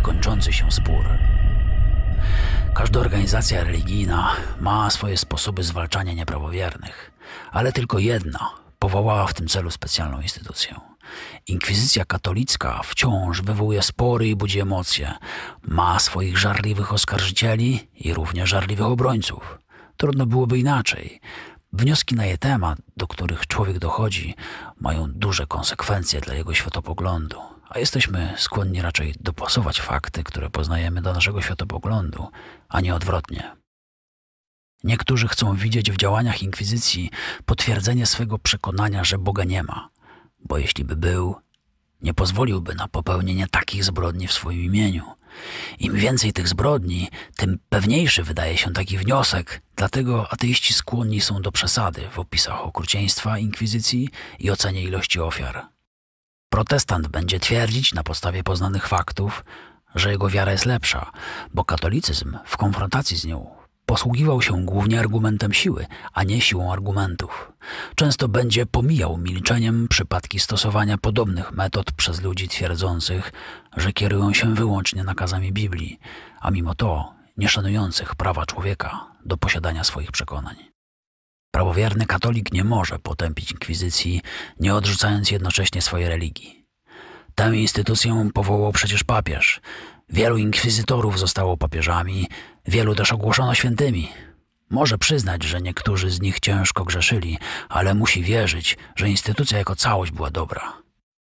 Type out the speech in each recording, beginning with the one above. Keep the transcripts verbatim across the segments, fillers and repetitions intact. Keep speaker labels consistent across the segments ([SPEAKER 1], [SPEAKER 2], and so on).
[SPEAKER 1] niekończący się spór. Każda organizacja religijna ma swoje sposoby zwalczania nieprawowiernych, ale tylko jedna powołała w tym celu specjalną instytucję. Inkwizycja katolicka wciąż wywołuje spory i budzi emocje. Ma swoich żarliwych oskarżycieli i równie żarliwych obrońców. Trudno byłoby inaczej. Wnioski na jej temat, do których człowiek dochodzi, mają duże konsekwencje dla jego światopoglądu, a jesteśmy skłonni raczej dopasować fakty, które poznajemy, do naszego światopoglądu, a nie odwrotnie. Niektórzy chcą widzieć w działaniach inkwizycji potwierdzenie swego przekonania, że Boga nie ma, bo jeśli by był, nie pozwoliłby na popełnienie takich zbrodni w swoim imieniu. Im więcej tych zbrodni, tym pewniejszy wydaje się taki wniosek, dlatego ateiści skłonni są do przesady w opisach okrucieństwa inkwizycji i ocenie ilości ofiar. Protestant będzie twierdzić na podstawie poznanych faktów, że jego wiara jest lepsza, bo katolicyzm w konfrontacji z nią posługiwał się głównie argumentem siły, a nie siłą argumentów. Często będzie pomijał milczeniem przypadki stosowania podobnych metod przez ludzi twierdzących, że kierują się wyłącznie nakazami Biblii, a mimo to nie szanujących prawa człowieka do posiadania swoich przekonań. Prawowierny katolik nie może potępić inkwizycji, nie odrzucając jednocześnie swojej religii. Tę instytucję powołał przecież papież. Wielu inkwizytorów zostało papieżami, wielu też ogłoszono świętymi. Może przyznać, że niektórzy z nich ciężko grzeszyli, ale musi wierzyć, że instytucja jako całość była dobra.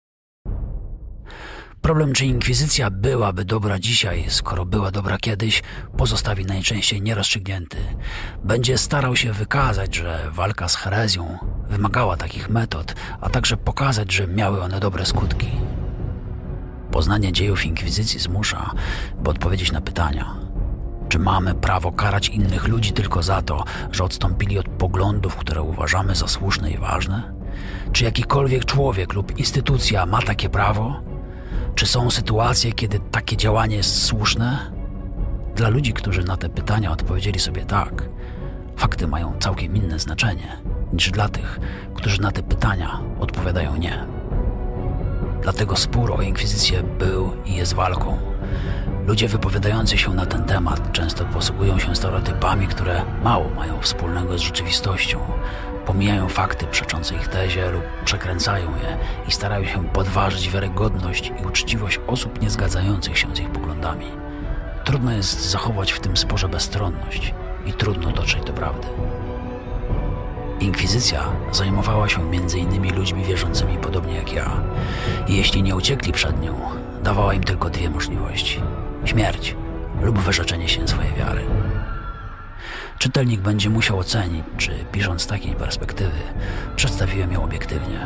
[SPEAKER 1] Problem, czy inkwizycja byłaby dobra dzisiaj, skoro była dobra kiedyś, pozostawi najczęściej nierozstrzygnięty. Będzie starał się wykazać, że walka z herezją wymagała takich metod, a także pokazać, że miały one dobre skutki. Poznanie dziejów inkwizycji zmusza, by odpowiedzieć na pytania. Czy mamy prawo karać innych ludzi tylko za to, że odstąpili od poglądów, które uważamy za słuszne i ważne? Czy jakikolwiek człowiek lub instytucja ma takie prawo? Czy są sytuacje, kiedy takie działanie jest słuszne? Dla ludzi, którzy na te pytania odpowiedzieli sobie tak, fakty mają całkiem inne znaczenie niż dla tych, którzy na te pytania odpowiadają nie. Dlatego spór o inkwizycję był i jest walką. Ludzie wypowiadający się na ten temat często posługują się stereotypami, które mało mają wspólnego z rzeczywistością. Pomijają fakty przeczące ich tezie lub przekręcają je i starają się podważyć wiarygodność i uczciwość osób nie zgadzających się z ich poglądami. Trudno jest zachować w tym sporze bezstronność i trudno dotrzeć do prawdy. Inkwizycja zajmowała się między innymi ludźmi wierzącymi podobnie jak ja. I jeśli nie uciekli przed nią, dawała im tylko dwie możliwości: śmierć lub wyrzeczenie się swojej wiary. Czytelnik będzie musiał ocenić, czy pisząc z takiej perspektywy przedstawiłem ją obiektywnie.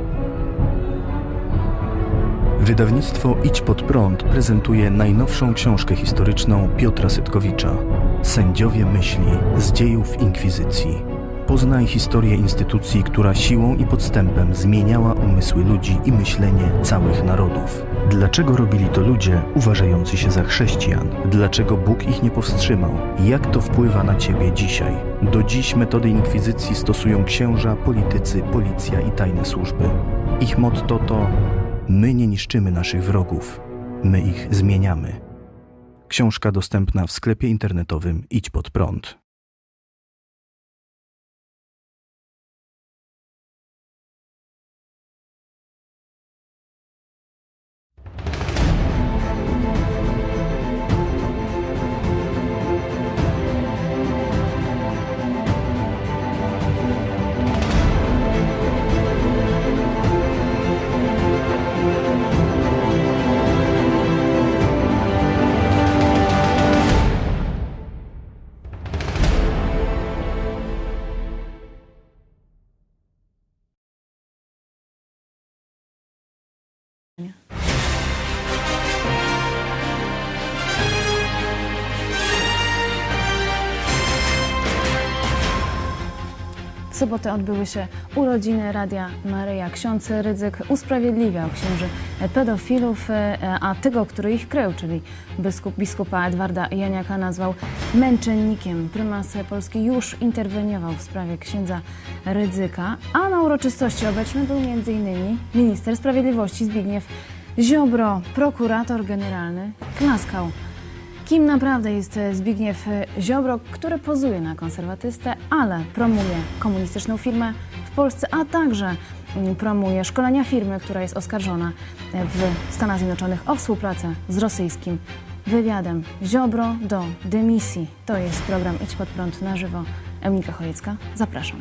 [SPEAKER 2] Wydawnictwo Idź Pod Prąd prezentuje najnowszą książkę historyczną Piotra Setkowicza Sędziowie myśli z dziejów inkwizycji. Poznaj historię instytucji, która siłą i podstępem zmieniała umysły ludzi i myślenie całych narodów. Dlaczego robili to ludzie uważający się za chrześcijan? Dlaczego Bóg ich nie powstrzymał? Jak to wpływa na ciebie dzisiaj? Do dziś metody inkwizycji stosują księża, politycy, policja i tajne służby. Ich motto to: my nie niszczymy naszych wrogów, my ich zmieniamy. Książka dostępna w sklepie internetowym Idź Pod Prąd.
[SPEAKER 3] W sobotę odbyły się urodziny Radia Maryja. Ksiądz Rydzyk usprawiedliwiał księży pedofilów, a tego, który ich krył, czyli biskup, biskupa Edwarda Janiaka, nazwał męczennikiem. Prymas Polski już interweniował w sprawie księdza Rydzyka, a na uroczystości obecny był między innymi minister sprawiedliwości Zbigniew Ziobro, prokurator generalny, klaskał. Kim naprawdę jest Zbigniew Ziobro, który pozuje na konserwatystę, ale promuje komunistyczną firmę w Polsce, a także promuje szkolenia firmy, która jest oskarżona w Stanach Zjednoczonych o współpracę z rosyjskim wywiadem. Ziobro do dymisji. To jest program Idź Pod Prąd na żywo. Eunika Chojecka, zapraszam.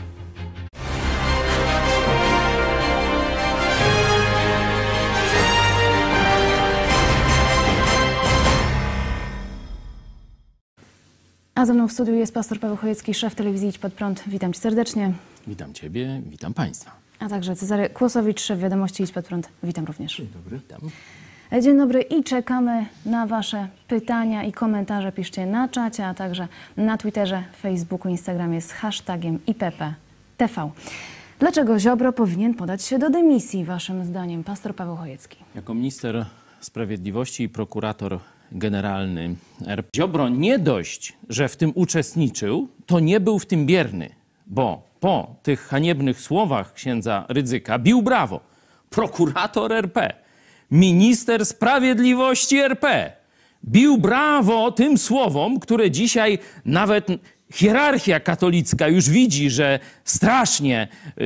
[SPEAKER 3] A ze mną w studiu jest pastor Paweł Chojecki, szef telewizji Idź Pod Prąd. Witam cię serdecznie.
[SPEAKER 4] Witam ciebie, witam państwa.
[SPEAKER 3] A także Cezary Kłosowicz, szef wiadomości Idź Pod Prąd. Witam również.
[SPEAKER 4] Dzień dobry. Witam.
[SPEAKER 3] Dzień dobry i czekamy na wasze pytania i komentarze. Piszcie na czacie, a także na Twitterze, Facebooku, Instagramie z hashtagiem I P P T V. Dlaczego Ziobro powinien podać się do dymisji, waszym zdaniem, pastor Paweł Chojecki?
[SPEAKER 4] Jako minister sprawiedliwości i prokurator generalny R P Ziobro nie dość, że w tym uczestniczył, to nie był w tym bierny, bo po tych haniebnych słowach księdza Rydzyka bił brawo. Prokurator R P, minister sprawiedliwości R P bił brawo tym słowom, które dzisiaj nawet hierarchia katolicka już widzi, że strasznie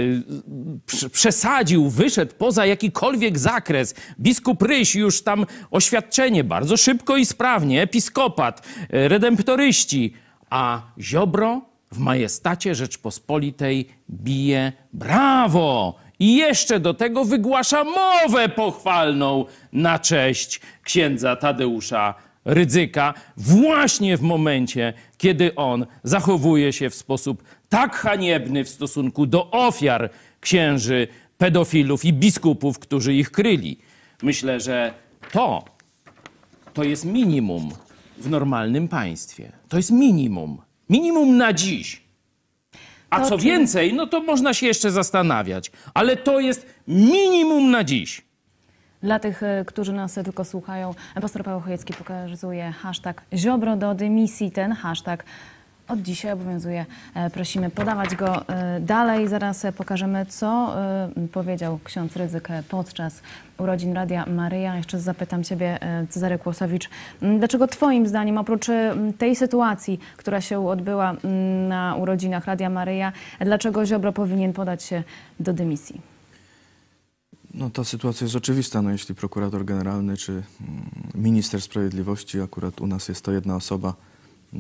[SPEAKER 4] y, przesadził, wyszedł poza jakikolwiek zakres. Biskup Ryś już tam oświadczenie bardzo szybko i sprawnie, episkopat, y, redemptoryści, a Ziobro w majestacie Rzeczpospolitej bije brawo i jeszcze do tego wygłasza mowę pochwalną na cześć księdza Tadeusza Rydzyka właśnie w momencie, kiedy on zachowuje się w sposób tak haniebny w stosunku do ofiar księży, pedofilów i biskupów, którzy ich kryli. Myślę, że to, to jest minimum w normalnym państwie. To jest minimum. Minimum na dziś. A
[SPEAKER 3] To
[SPEAKER 4] co
[SPEAKER 3] czy-
[SPEAKER 4] więcej, no to można się jeszcze zastanawiać. Ale to jest minimum na dziś.
[SPEAKER 3] Dla tych, y, którzy nas tylko słuchają, pastor Paweł Chojecki pokazuje hashtag Ziobro do dymisji. Ten hashtag od dzisiaj obowiązuje. E, Prosimy podawać go e, dalej. Zaraz e, pokażemy, co e, powiedział ksiądz Rydzyk e, podczas urodzin Radia Maryja. Jeszcze zapytam ciebie, e, Cezary Kłosowicz, m, dlaczego twoim zdaniem, oprócz e, tej sytuacji, która się odbyła m, na urodzinach Radia Maryja, e, dlaczego Ziobro powinien podać się do dymisji?
[SPEAKER 5] No ta sytuacja jest oczywista, no jeśli prokurator generalny czy mm, minister sprawiedliwości, akurat u nas jest to jedna osoba, y,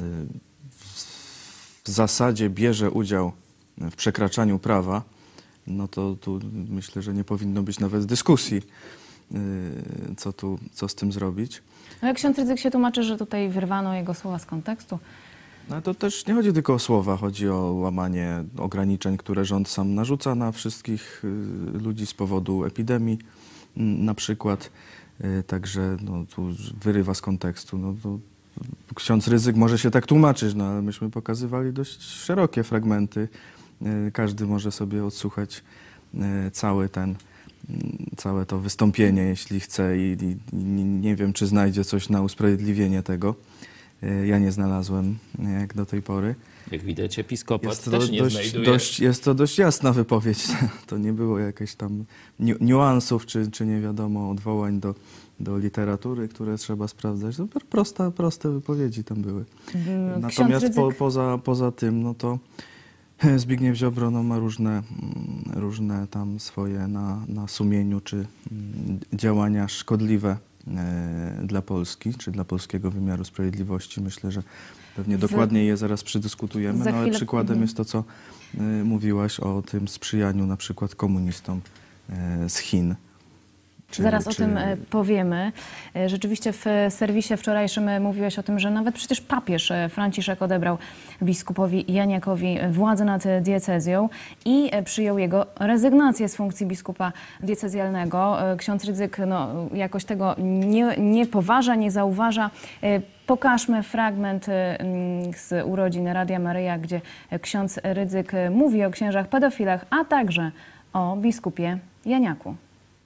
[SPEAKER 5] w zasadzie bierze udział w przekraczaniu prawa, no to tu myślę, że nie powinno być nawet dyskusji, y, co tu, co z tym zrobić.
[SPEAKER 3] Ale ksiądz Rydzyk się tłumaczy, że tutaj wyrwano jego słowa z kontekstu.
[SPEAKER 5] No to też nie chodzi tylko o słowa, chodzi o łamanie ograniczeń, które rząd sam narzuca na wszystkich y, ludzi z powodu epidemii y, na przykład. Y, także no, tu wyrywa z kontekstu. No, to ksiądz Rydzyk może się tak tłumaczyć, no ale myśmy pokazywali dość szerokie fragmenty. Y, każdy może sobie odsłuchać y, cały ten, y, całe to wystąpienie, jeśli chce i, i, i nie wiem, czy znajdzie coś na usprawiedliwienie tego. Ja nie znalazłem jak do tej pory.
[SPEAKER 4] Jak widać, episkopat
[SPEAKER 5] Jest to,
[SPEAKER 4] też nie
[SPEAKER 5] dość,
[SPEAKER 4] znajduje.
[SPEAKER 5] dość, jest to dość jasna wypowiedź. To nie było jakichś tam niu- niuansów, czy, czy nie wiadomo, odwołań do, do literatury, które trzeba sprawdzać. To prosta, proste wypowiedzi tam były.
[SPEAKER 3] Mm,
[SPEAKER 5] Natomiast
[SPEAKER 3] ksiądz
[SPEAKER 5] po,
[SPEAKER 3] Rydzyk-
[SPEAKER 5] poza, poza tym, no to Zbigniew Ziobro no, ma różne, mm, różne tam swoje na, na sumieniu, czy mm, działania szkodliwe e, dla Polski, czy dla polskiego wymiaru sprawiedliwości. Myślę, że pewnie
[SPEAKER 3] W-
[SPEAKER 5] dokładniej je zaraz przedyskutujemy,
[SPEAKER 3] Za
[SPEAKER 5] no, ale
[SPEAKER 3] chwilę-
[SPEAKER 5] przykładem
[SPEAKER 3] mhm.
[SPEAKER 5] jest to, co y, mówiłaś o tym sprzyjaniu na przykład komunistom y, z Chin. Czy-
[SPEAKER 3] Zaraz o
[SPEAKER 5] czy-
[SPEAKER 3] tym e, powiemy. E, Rzeczywiście w e, serwisie wczorajszym e, mówiłeś o tym, że nawet przecież papież e, Franciszek odebrał biskupowi Janiakowi e, władzę nad e, diecezją i e, przyjął jego rezygnację z funkcji biskupa diecezjalnego. E, Ksiądz Rydzyk no, jakoś tego nie, nie poważa, nie zauważa. E, Pokażmy fragment e, m, z urodzin Radia Maryja, gdzie e, ksiądz Rydzyk e, mówi o księżach pedofilach, a także o biskupie Janiaku.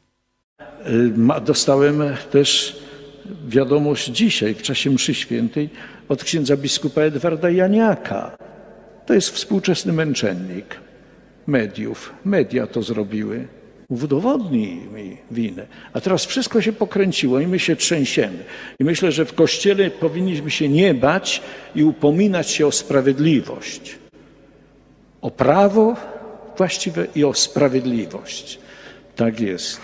[SPEAKER 6] Ma- Dostałem też wiadomość dzisiaj, w czasie mszy świętej, od księdza biskupa Edwarda Janiaka. To jest współczesny męczennik mediów. Media to zrobiły. Udowodnij mi winę. A teraz wszystko się pokręciło i my się trzęsiemy. I myślę, że w Kościele powinniśmy się nie bać i upominać się o sprawiedliwość. O prawo właściwe i o sprawiedliwość. Tak jest.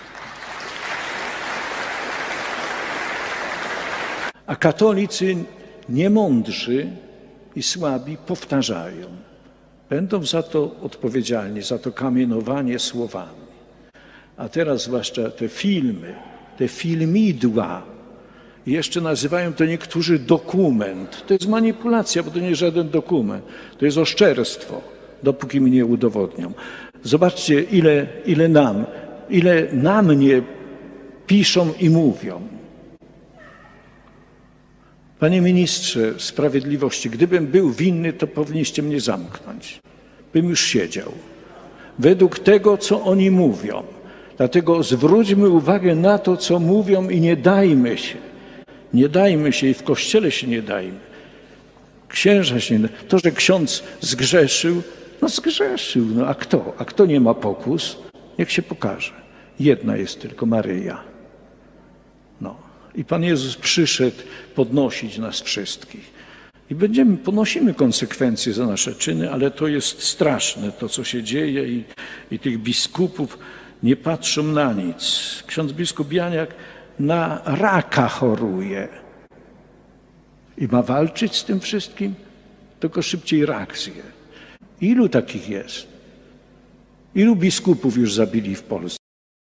[SPEAKER 6] A katolicy niemądrzy i słabi powtarzają. Będą za to odpowiedzialni, za to kamienowanie słowami. A teraz zwłaszcza te filmy, te filmidła, jeszcze nazywają to niektórzy dokument. To jest manipulacja, bo to nie jest żaden dokument. To jest oszczerstwo, dopóki mi nie udowodnią. Zobaczcie, ile, ile nam, ile na mnie piszą i mówią. Panie ministrze sprawiedliwości, gdybym był winny, to powinniście mnie zamknąć. Bym już siedział. Według tego, co oni mówią. Dlatego zwróćmy uwagę na to, co mówią i nie dajmy się. Nie dajmy się i w Kościele się nie dajmy. Księża się nie dajmy. To, że ksiądz zgrzeszył, no zgrzeszył. No a kto? A kto nie ma pokus? Niech się pokaże. Jedna jest tylko Maryja. No. I Pan Jezus przyszedł podnosić nas wszystkich. I będziemy, ponosimy konsekwencje za nasze czyny, ale to jest straszne, to co się dzieje i, i tych biskupów nie patrzą na nic. Ksiądz biskup Janiak na raka choruje i ma walczyć z tym wszystkim, tylko szybciej rak zje. Ilu takich jest? Ilu biskupów już zabili w Polsce?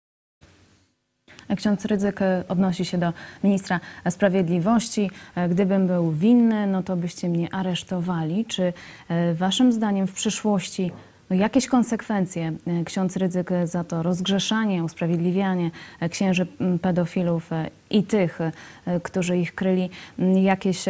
[SPEAKER 3] Ksiądz Rydzyk odnosi się do ministra sprawiedliwości. Gdybym był winny, no to byście mnie aresztowali. Czy waszym zdaniem w przyszłości no jakieś konsekwencje ksiądz Rydzyk za to rozgrzeszanie, usprawiedliwianie księży pedofilów i tych, którzy ich kryli, jakieś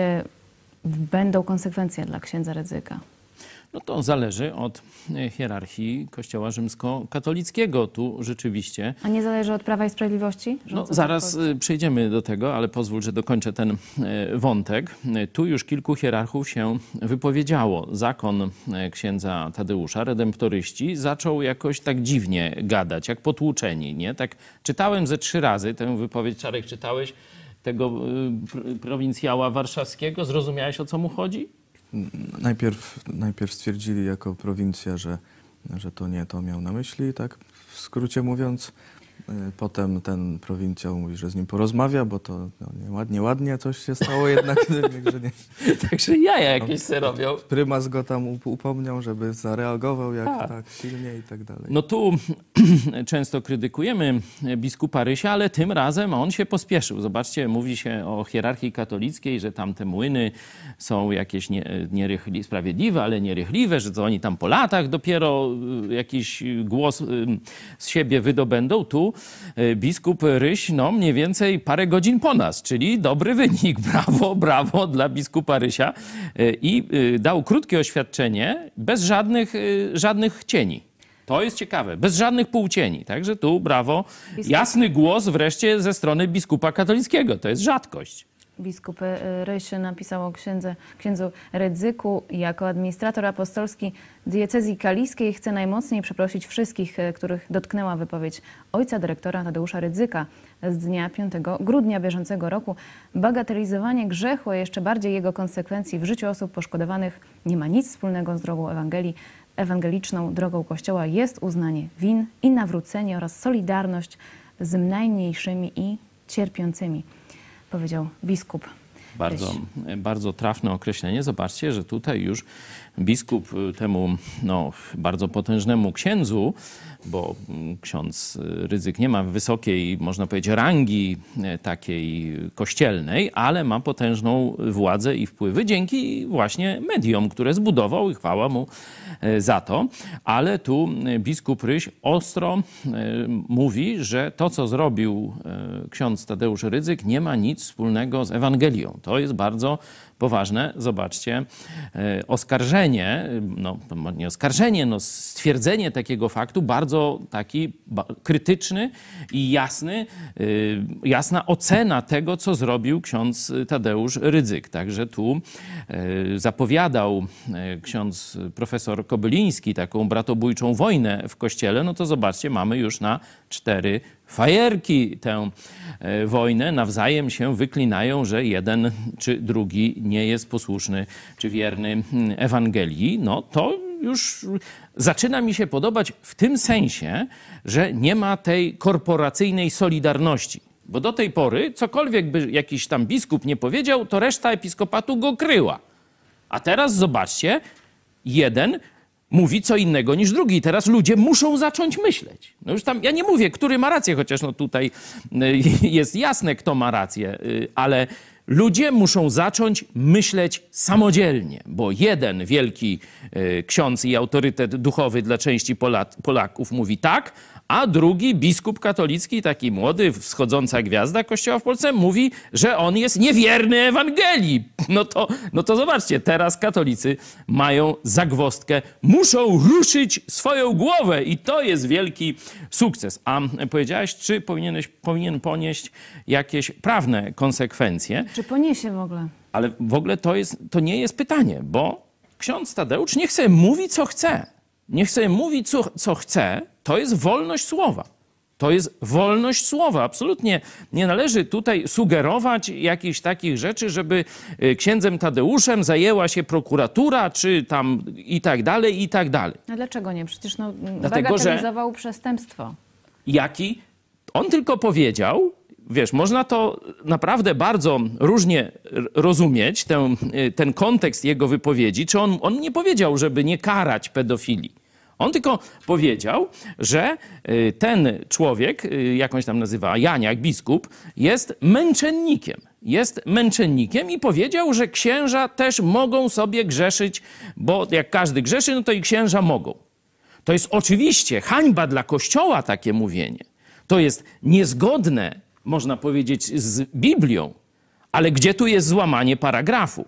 [SPEAKER 3] będą konsekwencje dla księdza Rydzyka?
[SPEAKER 4] No to zależy od hierarchii Kościoła rzymskokatolickiego. Tu rzeczywiście...
[SPEAKER 3] A nie zależy od Prawa i Sprawiedliwości?
[SPEAKER 4] No, zaraz przejdziemy do tego, ale pozwól, że dokończę ten wątek. Tu już kilku hierarchów się wypowiedziało. Zakon księdza Tadeusza, redemptoryści, zaczął jakoś tak dziwnie gadać, jak potłuczeni, nie? Tak czytałem ze trzy razy tę wypowiedź. Czarek, czytałeś tego prowincjała warszawskiego? Zrozumiałeś, o co mu chodzi?
[SPEAKER 5] Najpierw, najpierw stwierdzili jako prowincja, że, że to nie to miał na myśli, tak w skrócie mówiąc. Potem ten prowincjał mówi, że z nim porozmawia, bo to no, nieładnie, ładnie coś się stało jednak. że nie.
[SPEAKER 4] Także jaja jakieś se robią.
[SPEAKER 5] Prymas go tam upomniał, żeby zareagował jak
[SPEAKER 4] A.
[SPEAKER 5] tak silnie i tak dalej.
[SPEAKER 4] No tu często krytykujemy biskupa Rysia, ale tym razem on się pospieszył. Zobaczcie, mówi się o hierarchii katolickiej, że tam te młyny są jakieś nie, nierychli, sprawiedliwe, ale nierychliwe, że to oni tam po latach dopiero jakiś głos z siebie wydobędą. Tu biskup Ryś, no mniej więcej parę godzin po nas, czyli dobry wynik. Brawo, brawo dla biskupa Rysia. I dał krótkie oświadczenie, bez żadnych, żadnych cieni. To jest ciekawe, bez żadnych półcieni. Także tu brawo. Jasny głos wreszcie ze strony biskupa katolickiego. To jest rzadkość.
[SPEAKER 3] Biskup Ryś napisał o księdze, księdzu Rydzyku. Jako administrator apostolski diecezji kaliskiej chce najmocniej przeprosić wszystkich, których dotknęła wypowiedź ojca dyrektora Tadeusza Rydzyka z dnia piątego grudnia bieżącego roku. Bagatelizowanie grzechu, a jeszcze bardziej jego konsekwencji w życiu osób poszkodowanych nie ma nic wspólnego z drogą Ewangelii. Ewangeliczną drogą Kościoła jest uznanie win i nawrócenie oraz solidarność z najmniejszymi i cierpiącymi, powiedział biskup.
[SPEAKER 4] Bardzo, bardzo trafne określenie. Zobaczcie, że tutaj już biskup temu no, bardzo potężnemu księdzu, bo ksiądz Rydzyk nie ma wysokiej, można powiedzieć, rangi takiej kościelnej, ale ma potężną władzę i wpływy dzięki właśnie mediom, które zbudował i chwała mu za to. Ale tu biskup Ryś ostro mówi, że to, co zrobił ksiądz Tadeusz Rydzyk, nie ma nic wspólnego z Ewangelią. To jest bardzo poważne. Zobaczcie, oskarżenie, no nie oskarżenie, no stwierdzenie takiego faktu, bardzo taki krytyczny i jasny, jasna ocena tego, co zrobił ksiądz Tadeusz Rydzyk. Także tu zapowiadał ksiądz profesor Kobyliński taką bratobójczą wojnę w Kościele, no to zobaczcie, mamy już na cztery fajerki tę wojnę. Nawzajem się wyklinają, że jeden czy drugi nie jest posłuszny czy wierny Ewangelii. No to już zaczyna mi się podobać w tym sensie, że nie ma tej korporacyjnej solidarności. Bo do tej pory cokolwiek by jakiś tam biskup nie powiedział, to reszta episkopatu go kryła. A teraz zobaczcie, jeden mówi co innego niż drugi. Teraz ludzie muszą zacząć myśleć. No już tam, ja nie mówię, który ma rację, chociaż no tutaj jest jasne, kto ma rację, ale ludzie muszą zacząć myśleć samodzielnie, bo jeden wielki ksiądz i autorytet duchowy dla części Polaków mówi tak, a drugi biskup katolicki, taki młody, wschodząca gwiazda Kościoła w Polsce, mówi, że on jest niewierny Ewangelii. No to, no to zobaczcie, teraz katolicy mają zagwozdkę, muszą ruszyć swoją głowę i to jest wielki sukces. A powiedziałaś, czy powinieneś, powinien ponieść jakieś prawne konsekwencje?
[SPEAKER 3] Czy poniesie w ogóle?
[SPEAKER 4] Ale w ogóle to, jest, to nie jest pytanie, bo ksiądz Tadeusz niech sobie mówi, co chce. Niech sobie mówi, co, co chce. To jest wolność słowa. To jest wolność słowa. Absolutnie nie należy tutaj sugerować jakichś takich rzeczy, żeby księdzem Tadeuszem zajęła się prokuratura, czy tam i tak dalej, i tak dalej.
[SPEAKER 3] A dlaczego nie? Przecież no,
[SPEAKER 4] Dlatego,
[SPEAKER 3] bagatelizował przestępstwo.
[SPEAKER 4] Jaki? On tylko powiedział, wiesz, można to naprawdę bardzo różnie rozumieć, ten, ten kontekst jego wypowiedzi, czy on, on nie powiedział, żeby nie karać pedofilii. On tylko powiedział, że ten człowiek, jakąś tam nazywa Janiak, biskup, jest męczennikiem. Jest męczennikiem i powiedział, że księża też mogą sobie grzeszyć, bo jak każdy grzeszy, no to i księża mogą. To jest oczywiście hańba dla Kościoła takie mówienie. To jest niezgodne, można powiedzieć, z Biblią. Ale gdzie tu jest złamanie paragrafu?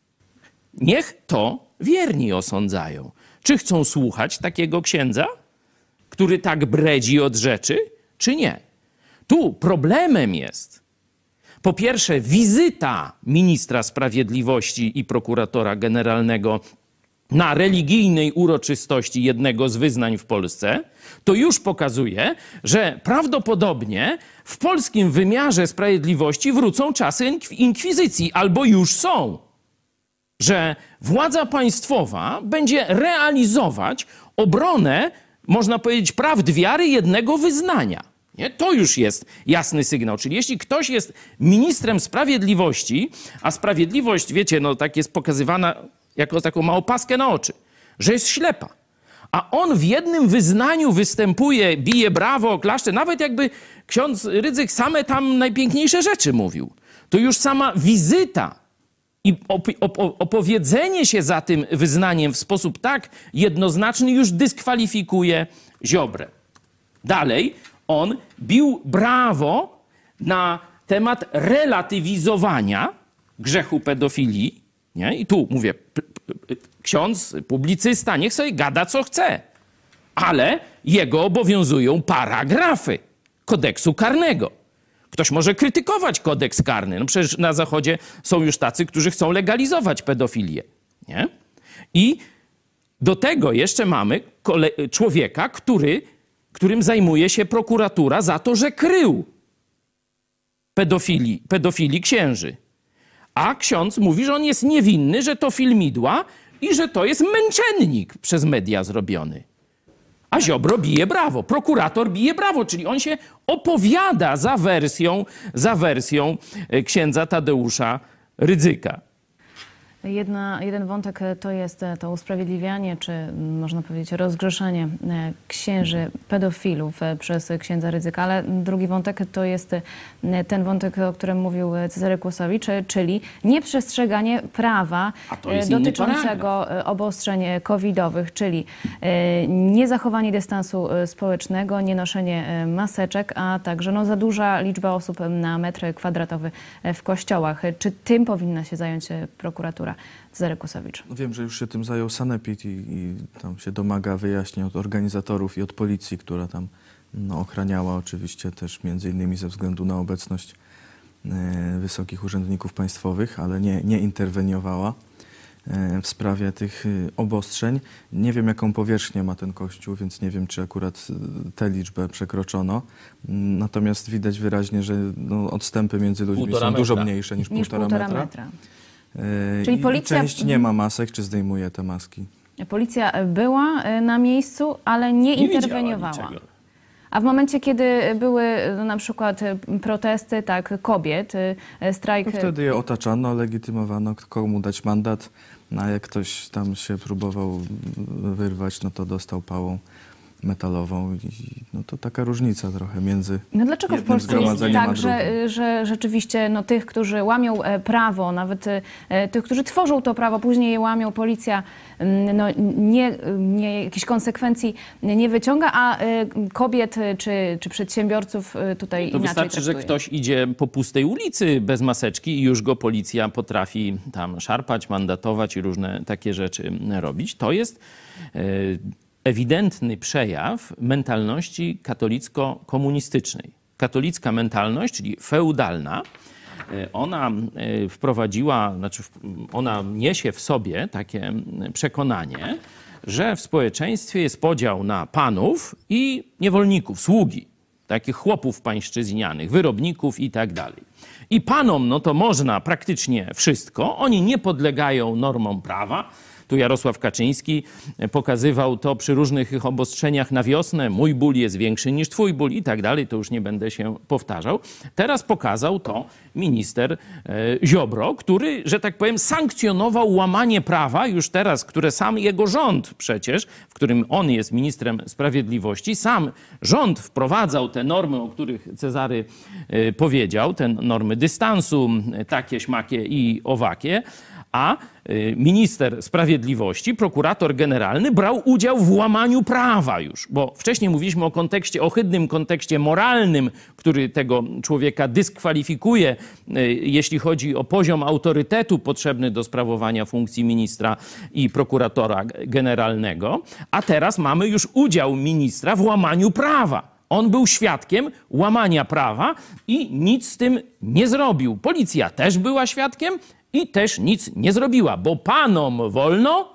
[SPEAKER 4] Niech to wierni osądzają. Czy chcą słuchać takiego księdza, który tak bredzi od rzeczy, czy nie? Tu problemem jest, po pierwsze, wizyta ministra sprawiedliwości i prokuratora generalnego na religijnej uroczystości jednego z wyznań w Polsce. To już pokazuje, że prawdopodobnie w polskim wymiarze sprawiedliwości wrócą czasy inkwizycji, albo już są. Że władza państwowa będzie realizować obronę, można powiedzieć, prawd wiary jednego wyznania. Nie? To już jest jasny sygnał. Czyli jeśli ktoś jest ministrem sprawiedliwości, a sprawiedliwość, wiecie, no tak jest pokazywana jako taką małą paskę na oczy, że jest ślepa. A on w jednym wyznaniu występuje, bije brawo, klaszcze, nawet jakby ksiądz Rydzyk same tam najpiękniejsze rzeczy mówił. To już sama wizyta i opowiedzenie się za tym wyznaniem w sposób tak jednoznaczny już dyskwalifikuje Ziobrę. Dalej on bił brawo na temat relatywizowania grzechu pedofilii. Nie? I tu mówię, ksiądz, publicysta, niech sobie gada co chce, ale jego obowiązują paragrafy kodeksu karnego. Ktoś może krytykować kodeks karny. No przecież na Zachodzie są już tacy, którzy chcą legalizować pedofilię. Nie? I do tego jeszcze mamy człowieka, który, którym zajmuje się prokuratura za to, że krył pedofilii, pedofilii księży. A ksiądz mówi, że on jest niewinny, że to filmidła i że to jest męczennik przez media zrobiony. A Ziobro bije brawo, prokurator bije brawo, czyli on się opowiada za wersją, za wersją księdza Tadeusza Rydzyka.
[SPEAKER 3] Jedna, jeden wątek to jest to usprawiedliwianie, czy można powiedzieć rozgrzeszenie księży pedofilów przez księdza Rydzyka, ale drugi wątek to jest ten wątek, o którym mówił Cezary Kłosowicz, czyli nieprzestrzeganie prawa dotyczącego obostrzeń covidowych, czyli niezachowanie dystansu społecznego, nienoszenie maseczek, a także no, za duża liczba osób na metr kwadratowy w kościołach. Czy tym powinna się zająć prokuratura? Cezary Kłosowicz.
[SPEAKER 5] No wiem, że już się tym zajął Sanepid i, i tam się domaga wyjaśnień od organizatorów i od policji, która tam no, ochraniała oczywiście też między innymi ze względu na obecność e, wysokich urzędników państwowych, ale nie, nie interweniowała e, w sprawie tych e, obostrzeń. Nie wiem, jaką powierzchnię ma ten kościół, więc nie wiem, czy akurat tę liczbę przekroczono. Natomiast widać wyraźnie, że no, odstępy między ludźmi
[SPEAKER 4] półtora
[SPEAKER 5] są
[SPEAKER 4] metra.
[SPEAKER 5] dużo mniejsze niż,
[SPEAKER 3] niż
[SPEAKER 5] półtora,
[SPEAKER 3] półtora
[SPEAKER 5] metra.
[SPEAKER 3] metra.
[SPEAKER 5] Yy,
[SPEAKER 3] Czyli policja...
[SPEAKER 5] Część nie ma masek, czy zdejmuje te maski?
[SPEAKER 3] Policja była na miejscu, ale nie,
[SPEAKER 4] Nie
[SPEAKER 3] interweniowała. A w momencie, kiedy były na przykład protesty, tak, kobiet, strajk...
[SPEAKER 5] No wtedy je otaczano, legitymowano, komu dać mandat, a jak ktoś tam się próbował wyrwać, no to dostał pałą metalową i no to taka różnica trochę między
[SPEAKER 3] No dlaczego w
[SPEAKER 5] jednym
[SPEAKER 3] Polsce jest
[SPEAKER 5] zgromadzeniem a
[SPEAKER 3] tak, że,
[SPEAKER 5] drugim?
[SPEAKER 3] że rzeczywiście no, tych, którzy łamią e, prawo, nawet e, tych, którzy tworzą to prawo, później je łamią, policja mm, no, nie, nie, jakichś konsekwencji nie wyciąga, a e, kobiet czy, czy przedsiębiorców e, tutaj
[SPEAKER 4] To
[SPEAKER 3] inaczej
[SPEAKER 4] wystarczy,
[SPEAKER 3] traktuje.
[SPEAKER 4] że ktoś idzie po pustej ulicy bez maseczki i już go policja potrafi tam szarpać, mandatować i różne takie rzeczy robić. To jest e, ewidentny przejaw mentalności katolicko-komunistycznej. Katolicka mentalność, czyli feudalna, ona wprowadziła, znaczy ona niesie w sobie takie przekonanie, że w społeczeństwie jest podział na panów i niewolników, sługi, takich chłopów pańszczyźnianych, wyrobników i tak dalej. I panom, no to można praktycznie wszystko, oni nie podlegają normom prawa. Tu Jarosław Kaczyński pokazywał to przy różnych ich obostrzeniach na wiosnę. Mój ból jest większy niż twój ból i tak dalej. To już nie będę się powtarzał. Teraz pokazał to minister e, Ziobro, który, że tak powiem, sankcjonował łamanie prawa już teraz, które sam jego rząd przecież, w którym on jest ministrem sprawiedliwości, sam rząd wprowadzał te normy, o których Cezary e, powiedział, te normy dystansu, takie, śmakie i owakie, a minister sprawiedliwości, prokurator generalny brał udział w łamaniu prawa już, bo wcześniej mówiliśmy o kontekście, ohydnym kontekście moralnym, który tego człowieka dyskwalifikuje, jeśli chodzi o poziom autorytetu potrzebny do sprawowania funkcji ministra i prokuratora generalnego, a teraz mamy już udział ministra w łamaniu prawa. On był świadkiem łamania prawa i nic z tym nie zrobił. Policja też była świadkiem i też nic nie zrobiła, bo panom wolno,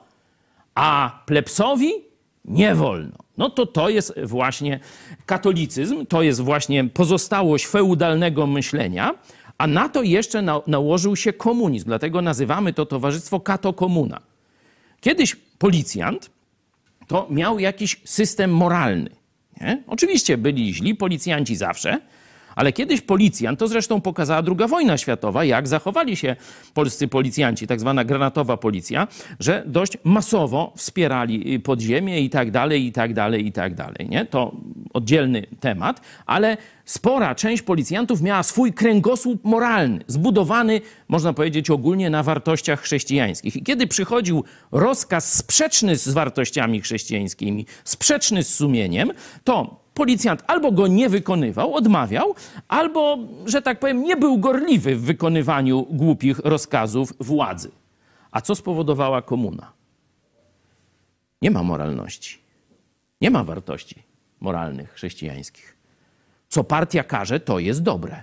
[SPEAKER 4] a plebsowi nie wolno. No to to jest właśnie katolicyzm, to jest właśnie pozostałość feudalnego myślenia, a na to jeszcze na, nałożył się komunizm. Dlatego nazywamy to towarzystwo kato-komuna. Kiedyś policjant to miał jakiś system moralny. Nie? Oczywiście byli źli policjanci zawsze, ale kiedyś policjant, to zresztą pokazała druga wojna światowa, jak zachowali się polscy policjanci, tak zwana granatowa policja, że dość masowo wspierali podziemie i tak dalej, i tak dalej, i tak dalej. Nie? To oddzielny temat, ale spora część policjantów miała swój kręgosłup moralny, zbudowany, można powiedzieć, ogólnie na wartościach chrześcijańskich. I kiedy przychodził rozkaz sprzeczny z wartościami chrześcijańskimi, sprzeczny z sumieniem, to policjant albo go nie wykonywał, odmawiał, albo, że tak powiem, nie był gorliwy w wykonywaniu głupich rozkazów władzy. A co spowodowała komuna? Nie ma moralności. Nie ma wartości moralnych, chrześcijańskich. Co partia każe, to jest dobre.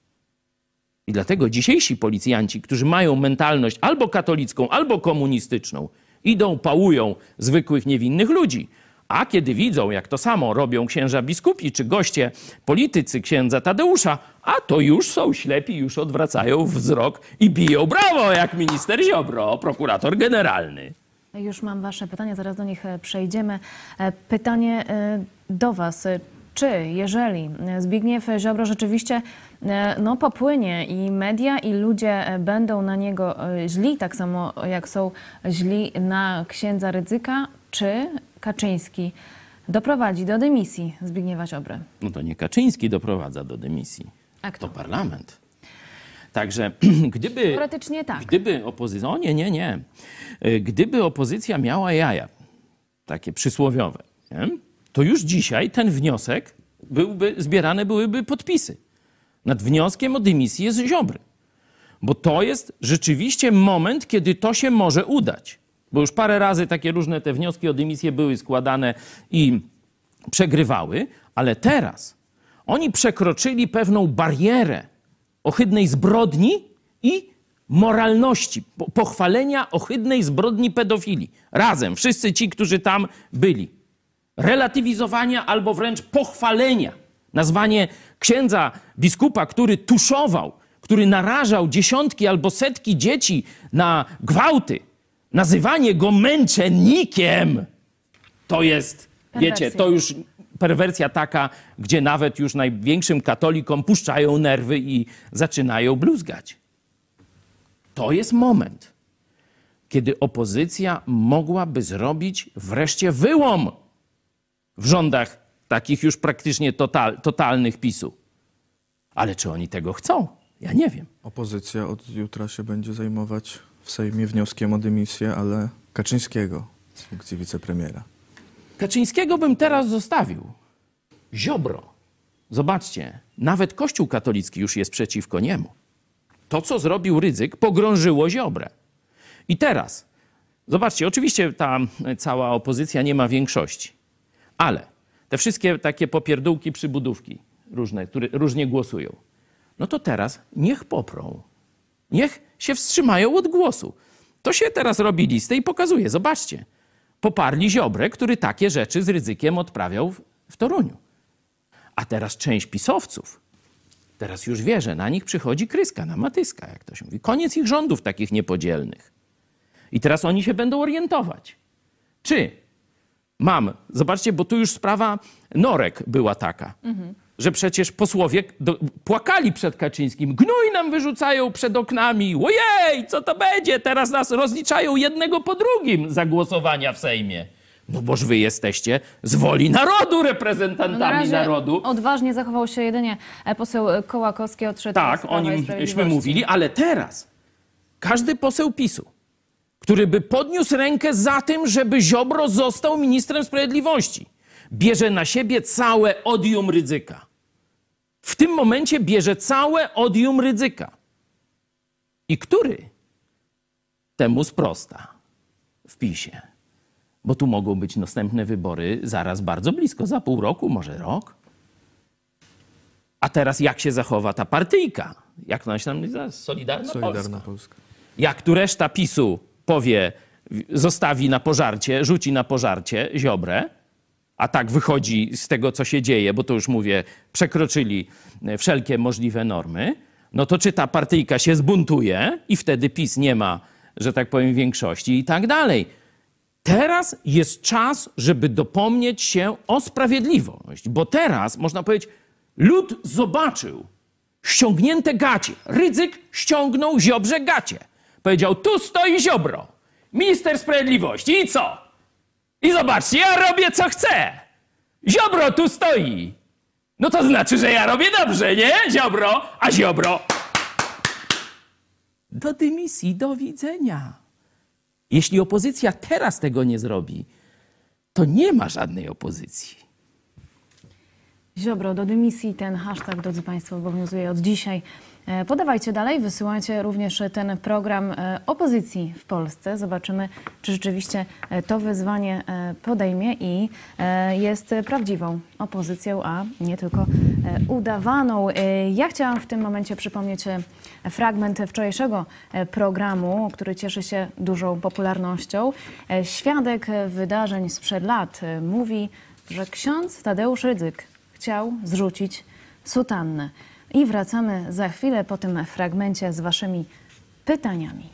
[SPEAKER 4] I dlatego dzisiejsi policjanci, którzy mają mentalność albo katolicką, albo komunistyczną, idą, pałują zwykłych, niewinnych ludzi. A kiedy widzą, jak to samo robią księża biskupi czy goście politycy księdza Tadeusza, a to już są ślepi, już odwracają wzrok i biją brawo, jak minister Ziobro, prokurator generalny.
[SPEAKER 3] Już mam wasze pytania, zaraz do nich przejdziemy. Pytanie do was. czy jeżeli Zbigniew Ziobro rzeczywiście no, popłynie i media, i ludzie będą na niego źli, tak samo jak są źli na księdza Rydzyka, czy Kaczyński doprowadzi do dymisji Zbigniewa Ziobry?
[SPEAKER 4] No to nie Kaczyński doprowadza do dymisji,
[SPEAKER 3] A kto?
[SPEAKER 4] to parlament. Także gdyby...
[SPEAKER 3] Teoretycznie tak.
[SPEAKER 4] Gdyby opozycja... O nie, nie, nie. Gdyby opozycja miała jaja, takie przysłowiowe, nie? To już dzisiaj ten wniosek byłby, zbierane byłyby podpisy. Nad wnioskiem o dymisji jest Ziobry. Bo to jest rzeczywiście moment, kiedy to się może udać. Bo już parę razy takie różne te wnioski o dymisję były składane i przegrywały, ale teraz oni przekroczyli pewną barierę ohydnej zbrodni i moralności, pochwalenia ohydnej zbrodni pedofilii. Razem, wszyscy ci, którzy tam byli. Relatywizowania albo wręcz pochwalenia. Nazwanie księdza biskupa, który tuszował, który narażał dziesiątki albo setki dzieci na gwałty. Nazywanie go męczennikiem. To jest, wiecie, to już perwersja taka, gdzie nawet już największym katolikom puszczają nerwy i zaczynają bluzgać. To jest moment, kiedy opozycja mogłaby zrobić wreszcie wyłom w rządach takich już praktycznie total, totalnych PiSu. Ale czy oni tego chcą? Ja nie wiem.
[SPEAKER 5] Opozycja od jutra się będzie zajmować w Sejmie wnioskiem o dymisję, ale Kaczyńskiego z funkcji wicepremiera.
[SPEAKER 4] Kaczyńskiego bym teraz zostawił. Ziobro. Zobaczcie, nawet Kościół katolicki już jest przeciwko niemu. To, co zrobił Rydzyk, pogrążyło Ziobrę. I teraz, zobaczcie, oczywiście ta cała opozycja nie ma większości, ale te wszystkie takie popierdółki, przybudówki różne, które różnie głosują, no to teraz niech poprą. Niech się wstrzymają od głosu. To się teraz robi listę i pokazuje. Zobaczcie. Poparli Ziobrę, który takie rzeczy z Rydzykiem odprawiał w, w Toruniu. A teraz część pisowców teraz już wie, że na nich przychodzi kryska, na matyska, jak to się mówi. Koniec ich rządów takich niepodzielnych. I teraz oni się będą orientować. Czy mam, zobaczcie, bo tu już sprawa Norek była taka, mhm. że przecież posłowie do, płakali przed Kaczyńskim. Gnój nam wyrzucają przed oknami. Ojej, co to będzie? Teraz nas rozliczają jednego po drugim za głosowania w Sejmie. No boż wy jesteście z woli narodu reprezentantami
[SPEAKER 3] no na razie
[SPEAKER 4] narodu.
[SPEAKER 3] Odważnie zachował się jedynie poseł Kołakowski, odszedł
[SPEAKER 4] Tak,
[SPEAKER 3] z Prawa
[SPEAKER 4] o
[SPEAKER 3] i
[SPEAKER 4] nim
[SPEAKER 3] Sprawiedliwości.
[SPEAKER 4] myśmy mówili, ale teraz każdy poseł PiSu, który by podniósł rękę za tym, żeby Ziobro został ministrem sprawiedliwości, bierze na siebie całe odium Rydzyka. W tym momencie bierze całe odium Rydzyka. I który temu sprosta w PiSie? Bo tu mogą być następne wybory zaraz bardzo blisko, za pół roku, może rok. A teraz jak się zachowa ta partyjka? Jak ona się tam nazywa? Solidarna,
[SPEAKER 5] Solidarna
[SPEAKER 4] Polska.
[SPEAKER 5] Polska.
[SPEAKER 4] Jak tu reszta PiSu powie, zostawi na pożarcie, rzuci na pożarcie Ziobrę, a tak wychodzi z tego, co się dzieje, bo to już mówię, przekroczyli wszelkie możliwe normy, no to czy ta partyjka się zbuntuje i wtedy PiS nie ma, że tak powiem, większości i tak dalej. Teraz jest czas, żeby dopomnieć się o sprawiedliwość, bo teraz, można powiedzieć, lud zobaczył ściągnięte gacie. Rydzyk ściągnął Ziobrze gacie. Powiedział, tu stoi Ziobro, minister sprawiedliwości. I co? I zobaczcie, ja robię co chcę. Ziobro tu stoi. No to znaczy, że ja robię dobrze, nie? Ziobro, a Ziobro... Do dymisji, do widzenia. Jeśli opozycja teraz tego nie zrobi, to nie ma żadnej opozycji.
[SPEAKER 3] Ziobro do dymisji, ten hashtag, drodzy Państwo, obowiązuje od dzisiaj. Podawajcie dalej, wysyłajcie również ten program opozycji w Polsce. Zobaczymy, czy rzeczywiście to wyzwanie podejmie i jest prawdziwą opozycją, a nie tylko udawaną. Ja chciałam w tym momencie przypomnieć fragment wczorajszego programu, który cieszy się dużą popularnością. Świadek wydarzeń sprzed lat mówi, że ksiądz Tadeusz Rydzyk chciał zrzucić sutannę. I wracamy za chwilę po tym fragmencie z waszymi pytaniami.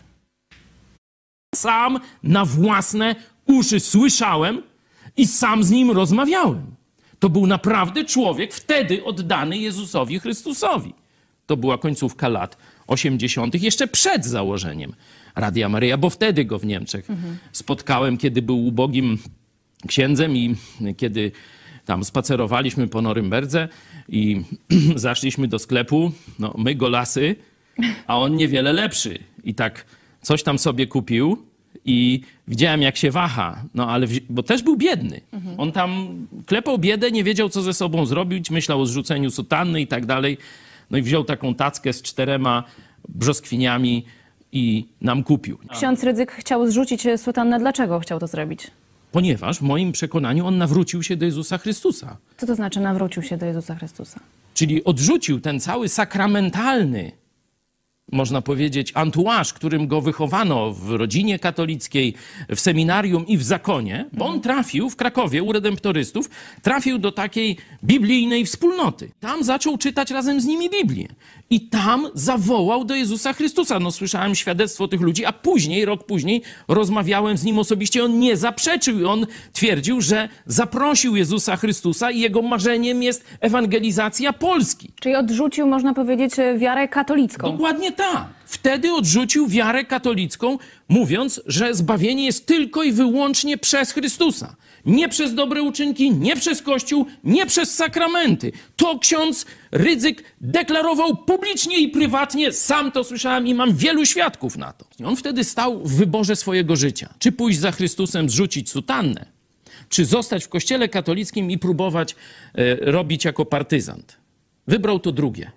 [SPEAKER 4] Sam na własne uszy słyszałem i sam z nim rozmawiałem. To był naprawdę człowiek wtedy oddany Jezusowi Chrystusowi. To była końcówka lat osiemdziesiątych, jeszcze przed założeniem Radia Maryja, bo wtedy go w Niemczech mhm. spotkałem, kiedy był ubogim księdzem i kiedy tam spacerowaliśmy po Norymberdze i zaszliśmy do sklepu, no my golasy, a on niewiele lepszy. I tak coś tam sobie kupił i widziałem, jak się waha, no ale, bo też był biedny. Mhm. On tam klepał biedę, nie wiedział, co ze sobą zrobić, myślał o zrzuceniu sutanny i tak dalej. No i wziął taką tackę z czterema brzoskwiniami i nam kupił.
[SPEAKER 3] Ksiądz Rydzyk chciał zrzucić sutannę. Dlaczego chciał to zrobić?
[SPEAKER 4] Ponieważ w moim przekonaniu on nawrócił się do Jezusa Chrystusa.
[SPEAKER 3] Co to znaczy nawrócił się do Jezusa Chrystusa?
[SPEAKER 4] Czyli odrzucił ten cały sakramentalny, można powiedzieć, entourage, którym go wychowano w rodzinie katolickiej, w seminarium i w zakonie, bo on trafił w Krakowie u redemptorystów, trafił do takiej biblijnej wspólnoty. Tam zaczął czytać razem z nimi Biblię. I tam zawołał do Jezusa Chrystusa. No słyszałem świadectwo tych ludzi, a później, rok później rozmawiałem z nim osobiście. On nie zaprzeczył i on twierdził, że zaprosił Jezusa Chrystusa i jego marzeniem jest ewangelizacja Polski.
[SPEAKER 3] Czyli odrzucił, można powiedzieć, wiarę katolicką.
[SPEAKER 4] Dokładnie tak. Wtedy odrzucił wiarę katolicką, mówiąc, że zbawienie jest tylko i wyłącznie przez Chrystusa. Nie przez dobre uczynki, nie przez Kościół, nie przez sakramenty. To ksiądz Rydzyk deklarował publicznie i prywatnie. Sam to słyszałem i mam wielu świadków na to. I on wtedy stał w wyborze swojego życia. Czy pójść za Chrystusem, zrzucić sutannę, czy zostać w kościele katolickim i próbować e, robić jako partyzant. Wybrał to drugie.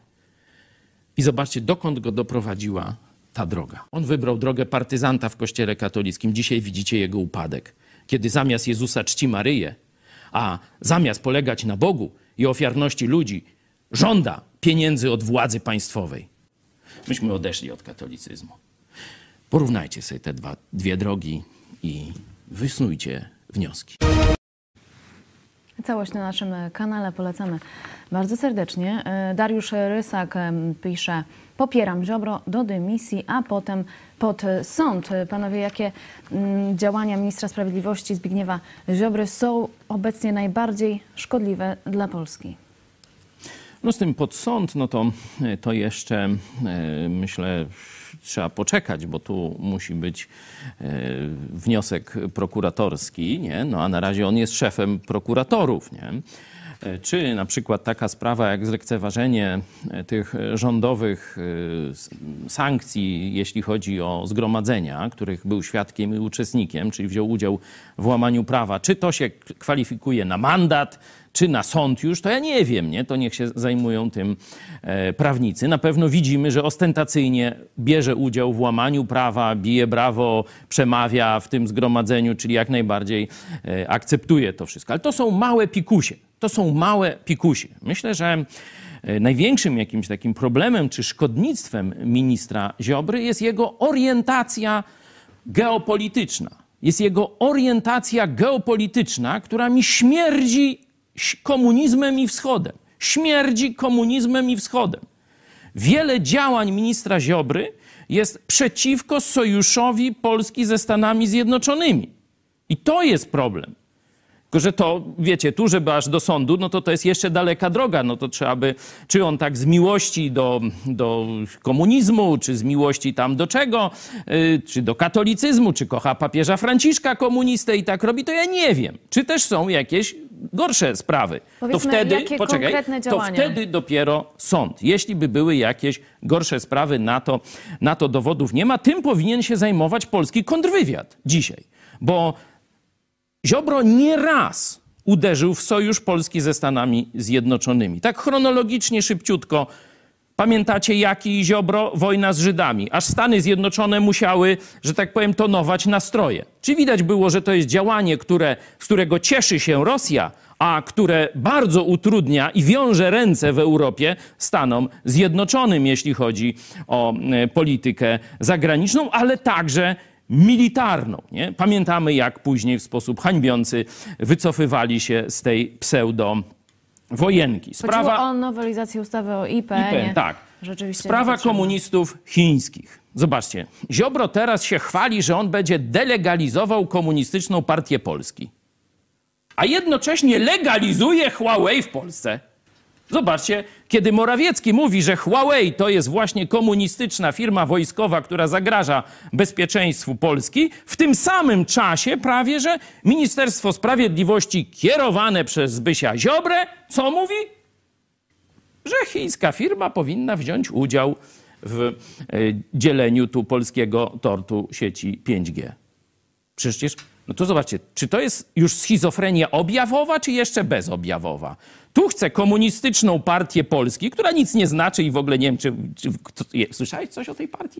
[SPEAKER 4] I zobaczcie, dokąd go doprowadziła ta droga. On wybrał drogę partyzanta w kościele katolickim. Dzisiaj widzicie jego upadek. Kiedy zamiast Jezusa czci Maryję, a zamiast polegać na Bogu i ofiarności ludzi, żąda pieniędzy od władzy państwowej. Myśmy odeszli od katolicyzmu. Porównajcie sobie te dwa, dwie drogi i wysnujcie wnioski.
[SPEAKER 3] Całość na naszym kanale polecamy bardzo serdecznie. Dariusz Rysak pisze: popieram Ziobro do dymisji, a potem pod sąd. Panowie, jakie działania ministra sprawiedliwości Zbigniewa Ziobry są obecnie najbardziej szkodliwe dla Polski?
[SPEAKER 4] No z tym pod sąd, no to, to jeszcze myślę trzeba poczekać, bo tu musi być wniosek prokuratorski, nie? No a na razie on jest szefem prokuratorów, nie? Czy na przykład taka sprawa jak zlekceważenie tych rządowych sankcji, jeśli chodzi o zgromadzenia, których był świadkiem i uczestnikiem, czyli wziął udział w łamaniu prawa, czy to się kwalifikuje na mandat, czy na sąd już, to ja nie wiem, nie? To niech się zajmują tym e, prawnicy. Na pewno widzimy, że ostentacyjnie bierze udział w łamaniu prawa, bije brawo, przemawia w tym zgromadzeniu, czyli jak najbardziej e, akceptuje to wszystko. Ale to są małe pikusie. To są małe pikusie. Myślę, że e, największym jakimś takim problemem czy szkodnictwem ministra Ziobry jest jego orientacja geopolityczna. Jest jego orientacja geopolityczna, która mi śmierdzi komunizmem i wschodem. Śmierdzi komunizmem i wschodem. Wiele działań ministra Ziobry jest przeciwko sojuszowi Polski ze Stanami Zjednoczonymi. I to jest problem. Tylko że to, wiecie, tu, żeby aż do sądu, no to to jest jeszcze daleka droga. No to trzeba by, czy on tak z miłości do, do komunizmu, czy z miłości tam do czego, yy, czy do katolicyzmu, czy kocha papieża Franciszka komunistę i tak robi, to ja nie wiem. Czy też są jakieś gorsze sprawy.
[SPEAKER 3] Powiedzmy,
[SPEAKER 4] to wtedy,
[SPEAKER 3] jakie
[SPEAKER 4] poczekaj,
[SPEAKER 3] konkretne działania?
[SPEAKER 4] To wtedy dopiero sąd. Jeśli by były jakieś gorsze sprawy, na to, na to dowodów nie ma. Tym powinien się zajmować polski kontrwywiad dzisiaj. Bo Ziobro nie raz uderzył w sojusz Polski ze Stanami Zjednoczonymi. Tak chronologicznie, szybciutko. Pamiętacie, jaki Ziobro? Wojna z Żydami. Aż Stany Zjednoczone musiały, że tak powiem, tonować nastroje. Czy widać było, że to jest działanie, które, z którego cieszy się Rosja, a które bardzo utrudnia i wiąże ręce w Europie Stanom Zjednoczonym, jeśli chodzi o e, politykę zagraniczną, ale także militarną. Nie? Pamiętamy, jak później w sposób hańbiący wycofywali się z tej pseudo-wojenki.
[SPEAKER 3] Sprawa... Chodziło o nowelizację ustawy o I P N.
[SPEAKER 4] I P N, tak.
[SPEAKER 3] Rzeczywiście
[SPEAKER 4] Sprawa komunistów chińskich. Zobaczcie, Ziobro teraz się chwali, że on będzie delegalizował komunistyczną partię Polski. a jednocześnie legalizuje Huawei w Polsce. Zobaczcie, kiedy Morawiecki mówi, że Huawei to jest właśnie komunistyczna firma wojskowa, która zagraża bezpieczeństwu Polski, w tym samym czasie prawie, że Ministerstwo Sprawiedliwości kierowane przez Zbysia Ziobrę, co mówi? Że chińska firma powinna wziąć udział w dzieleniu tu polskiego tortu sieci pięć G. Przecież, no to zobaczcie, czy to jest już schizofrenia objawowa, czy jeszcze bezobjawowa? Tu chce komunistyczną partię Polski, która nic nie znaczy i w ogóle nie wiem, czy... czy kto, je, słyszałeś coś o tej partii?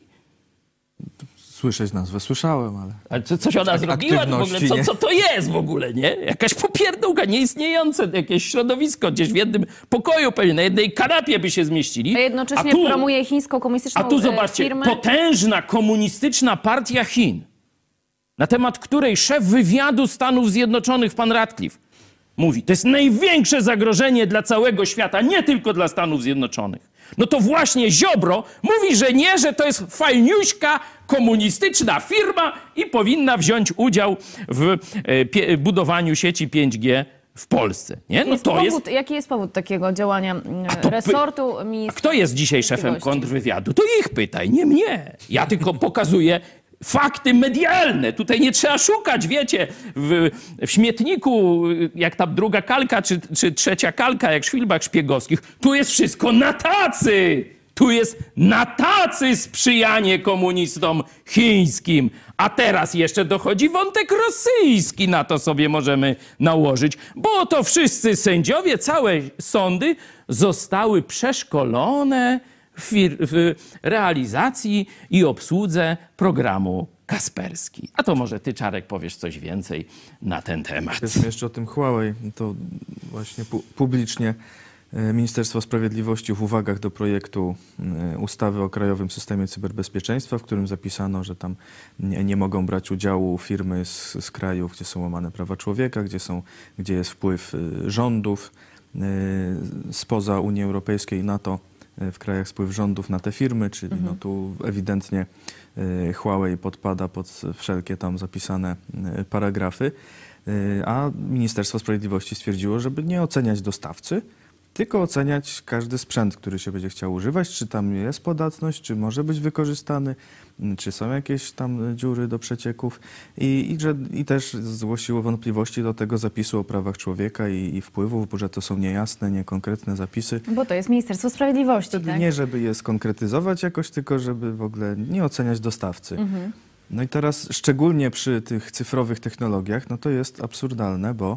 [SPEAKER 5] Słyszeć nazwę słyszałem, ale...
[SPEAKER 4] Ale co, coś ona zrobiła? W ogóle, co, co to jest w ogóle, nie? Jakaś popierdółka, nieistniejące jakieś środowisko gdzieś w jednym pokoju, pewnie na jednej kanapie by się zmieścili.
[SPEAKER 3] A jednocześnie
[SPEAKER 4] a tu,
[SPEAKER 3] promuje chińską komunistyczną
[SPEAKER 4] firmę. A tu zobaczcie,
[SPEAKER 3] firmę.
[SPEAKER 4] potężna komunistyczna partia Chin, na temat której szef wywiadu Stanów Zjednoczonych, pan Radcliffe, mówi, to jest największe zagrożenie dla całego świata, nie tylko dla Stanów Zjednoczonych. No to właśnie Ziobro mówi, że nie, że to jest fajniuśka komunistyczna firma i powinna wziąć udział w e, budowaniu sieci pięć G w Polsce. Nie? No
[SPEAKER 3] jest
[SPEAKER 4] to
[SPEAKER 3] powód,
[SPEAKER 4] jest...
[SPEAKER 3] Jaki jest powód takiego działania
[SPEAKER 4] to
[SPEAKER 3] resortu
[SPEAKER 4] py...
[SPEAKER 3] ministra?
[SPEAKER 4] A kto jest dzisiaj szefem kontrwywiadu? To ich pytaj, nie mnie. Ja tylko pokazuję fakty medialne. Tutaj nie trzeba szukać, wiecie, w, w śmietniku, jak ta druga kalka, czy, czy trzecia kalka, jak w filmach szpiegowskich. Tu jest wszystko na tacy. Tu jest na tacy sprzyjanie komunistom chińskim. A teraz jeszcze dochodzi wątek rosyjski, na to sobie możemy nałożyć. Bo to wszyscy sędziowie, całe sądy zostały przeszkolone w, w realizacji i obsłudze programu Kasperski. A to może ty, Czarek, powiesz coś więcej na ten temat.
[SPEAKER 5] Powiedzmy jeszcze o tym Huawei. To właśnie pu publicznie Ministerstwo Sprawiedliwości w uwagach do projektu ustawy o Krajowym Systemie Cyberbezpieczeństwa, w którym zapisano, że tam nie, nie mogą brać udziału firmy z, z krajów, gdzie są łamane prawa człowieka, gdzie, są, gdzie jest wpływ rządów spoza Unii Europejskiej i NATO, w krajach wpływ rządów na te firmy, czyli mhm. no tu ewidentnie Huawei podpada pod wszelkie tam zapisane paragrafy, a Ministerstwo Sprawiedliwości stwierdziło, żeby nie oceniać dostawcy, tylko oceniać każdy sprzęt, który się będzie chciał używać, czy tam jest podatność, czy może być wykorzystany, czy są jakieś tam dziury do przecieków i, i, że, i też zgłosiło wątpliwości do tego zapisu o prawach człowieka i, i wpływów, bo że to są niejasne, niekonkretne zapisy.
[SPEAKER 3] Bo to jest Ministerstwo Sprawiedliwości,
[SPEAKER 5] Wtedy
[SPEAKER 3] tak?
[SPEAKER 5] Nie, żeby je skonkretyzować jakoś, tylko żeby w ogóle nie oceniać dostawcy. Mhm. No i teraz szczególnie przy tych cyfrowych technologiach, no to jest absurdalne, bo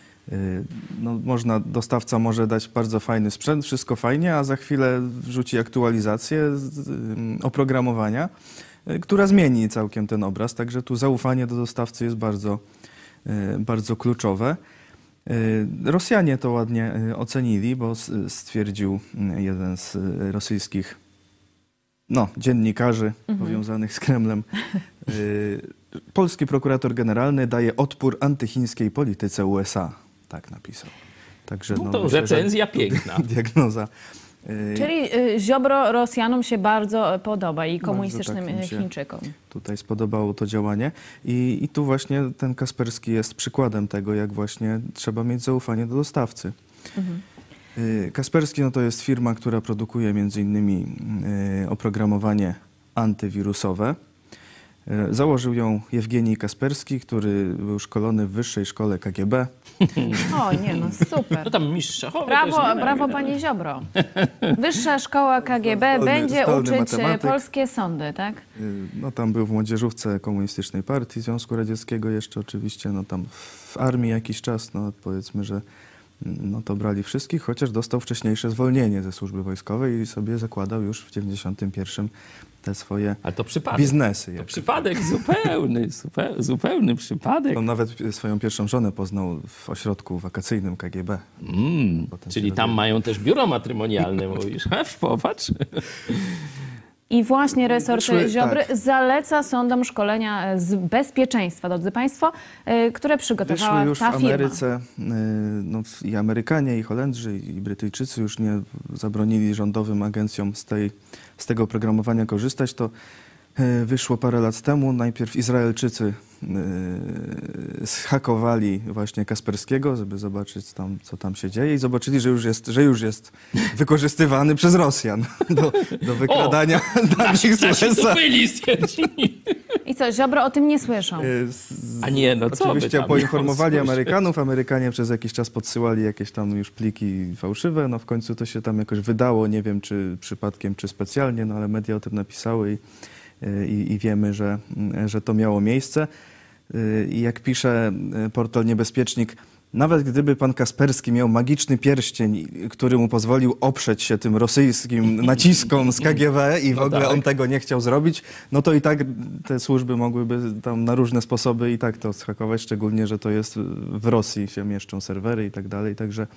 [SPEAKER 5] no, można, dostawca może dać bardzo fajny sprzęt, wszystko fajnie, a za chwilę wrzuci aktualizację oprogramowania, która zmieni całkiem ten obraz. Także tu zaufanie do dostawcy jest bardzo, bardzo kluczowe. Rosjanie to ładnie ocenili, bo stwierdził jeden z rosyjskich no, dziennikarzy mhm. powiązanych z Kremlem, polski prokurator generalny daje odpór antychińskiej polityce U S A. Tak napisał. Także,
[SPEAKER 4] no to no, myślę, recenzja piękna.
[SPEAKER 5] Diagnoza.
[SPEAKER 3] Czyli Ziobro Rosjanom się bardzo podoba i komunistycznym tak Chińczykom.
[SPEAKER 5] Tutaj spodobało to działanie. I, I tu właśnie ten Kasperski jest przykładem tego, jak właśnie trzeba mieć zaufanie do dostawcy. Mhm. Kasperski no to jest firma, która produkuje między innymi oprogramowanie antywirusowe. Założył ją Jewgenij Kasperski, który był szkolony w Wyższej Szkole K G B.
[SPEAKER 3] O nie, no super.
[SPEAKER 4] No tam mistrz szachowy
[SPEAKER 3] brawo,
[SPEAKER 4] też, nie?
[SPEAKER 3] brawo panie Ziobro. Wyższa Szkoła K G B zdolny, będzie zdolny uczyć matematyk. Polskie sądy, tak?
[SPEAKER 5] No tam był w młodzieżówce Komunistycznej Partii Związku Radzieckiego jeszcze oczywiście, no tam w armii jakiś czas, no powiedzmy, że no to brali wszystkich, chociaż dostał wcześniejsze zwolnienie ze służby wojskowej i sobie zakładał już w dziewięćdziesiątym pierwszym te swoje
[SPEAKER 4] Ale to przypadek.
[SPEAKER 5] biznesy.
[SPEAKER 4] To przypadek zupełny, zupełny, zupełny przypadek.
[SPEAKER 5] On nawet swoją pierwszą żonę poznał w ośrodku wakacyjnym K G B.
[SPEAKER 4] Mm, czyli tam robił. Mają też biuro matrymonialne, mówisz. Popatrz.
[SPEAKER 3] I właśnie resort
[SPEAKER 5] Wyszły,
[SPEAKER 3] Ziobry
[SPEAKER 5] tak.
[SPEAKER 3] zaleca sądom szkolenia z bezpieczeństwa, drodzy Państwo, które przygotowała
[SPEAKER 5] Wyszły już
[SPEAKER 3] ta
[SPEAKER 5] w
[SPEAKER 3] firma.
[SPEAKER 5] Ameryce, no, i Amerykanie, i Holendrzy, i Brytyjczycy już nie zabronili rządowym agencjom z, tej, z tego oprogramowania korzystać. To wyszło parę lat temu. Najpierw Izraelczycy zhakowali właśnie Kasperskiego, żeby zobaczyć tam, co tam się dzieje i zobaczyli, że już jest, że już jest wykorzystywany przez Rosjan do, do wykradania danych z U S A.
[SPEAKER 4] byli stwierdzili.
[SPEAKER 3] I co, Ziobro o tym nie słyszą?
[SPEAKER 4] A nie, no co
[SPEAKER 5] Oczywiście
[SPEAKER 4] by tam
[SPEAKER 5] poinformowali
[SPEAKER 4] słyszeć?
[SPEAKER 5] Amerykanów. Amerykanie przez jakiś czas podsyłali jakieś tam już pliki fałszywe. No w końcu to się tam jakoś wydało. Nie wiem, czy przypadkiem, czy specjalnie, no ale media o tym napisały i, i, i wiemy, że, że to miało miejsce. I jak pisze portal Niebezpiecznik, nawet gdyby pan Kasperski miał magiczny pierścień, który mu pozwolił oprzeć się tym rosyjskim naciskom z K G B i w
[SPEAKER 4] No
[SPEAKER 5] ogóle
[SPEAKER 4] tak.
[SPEAKER 5] on tego nie chciał zrobić, no to i tak te służby mogłyby tam na różne sposoby i tak to zhakować, szczególnie, że to jest w Rosji się mieszczą serwery i tak dalej, także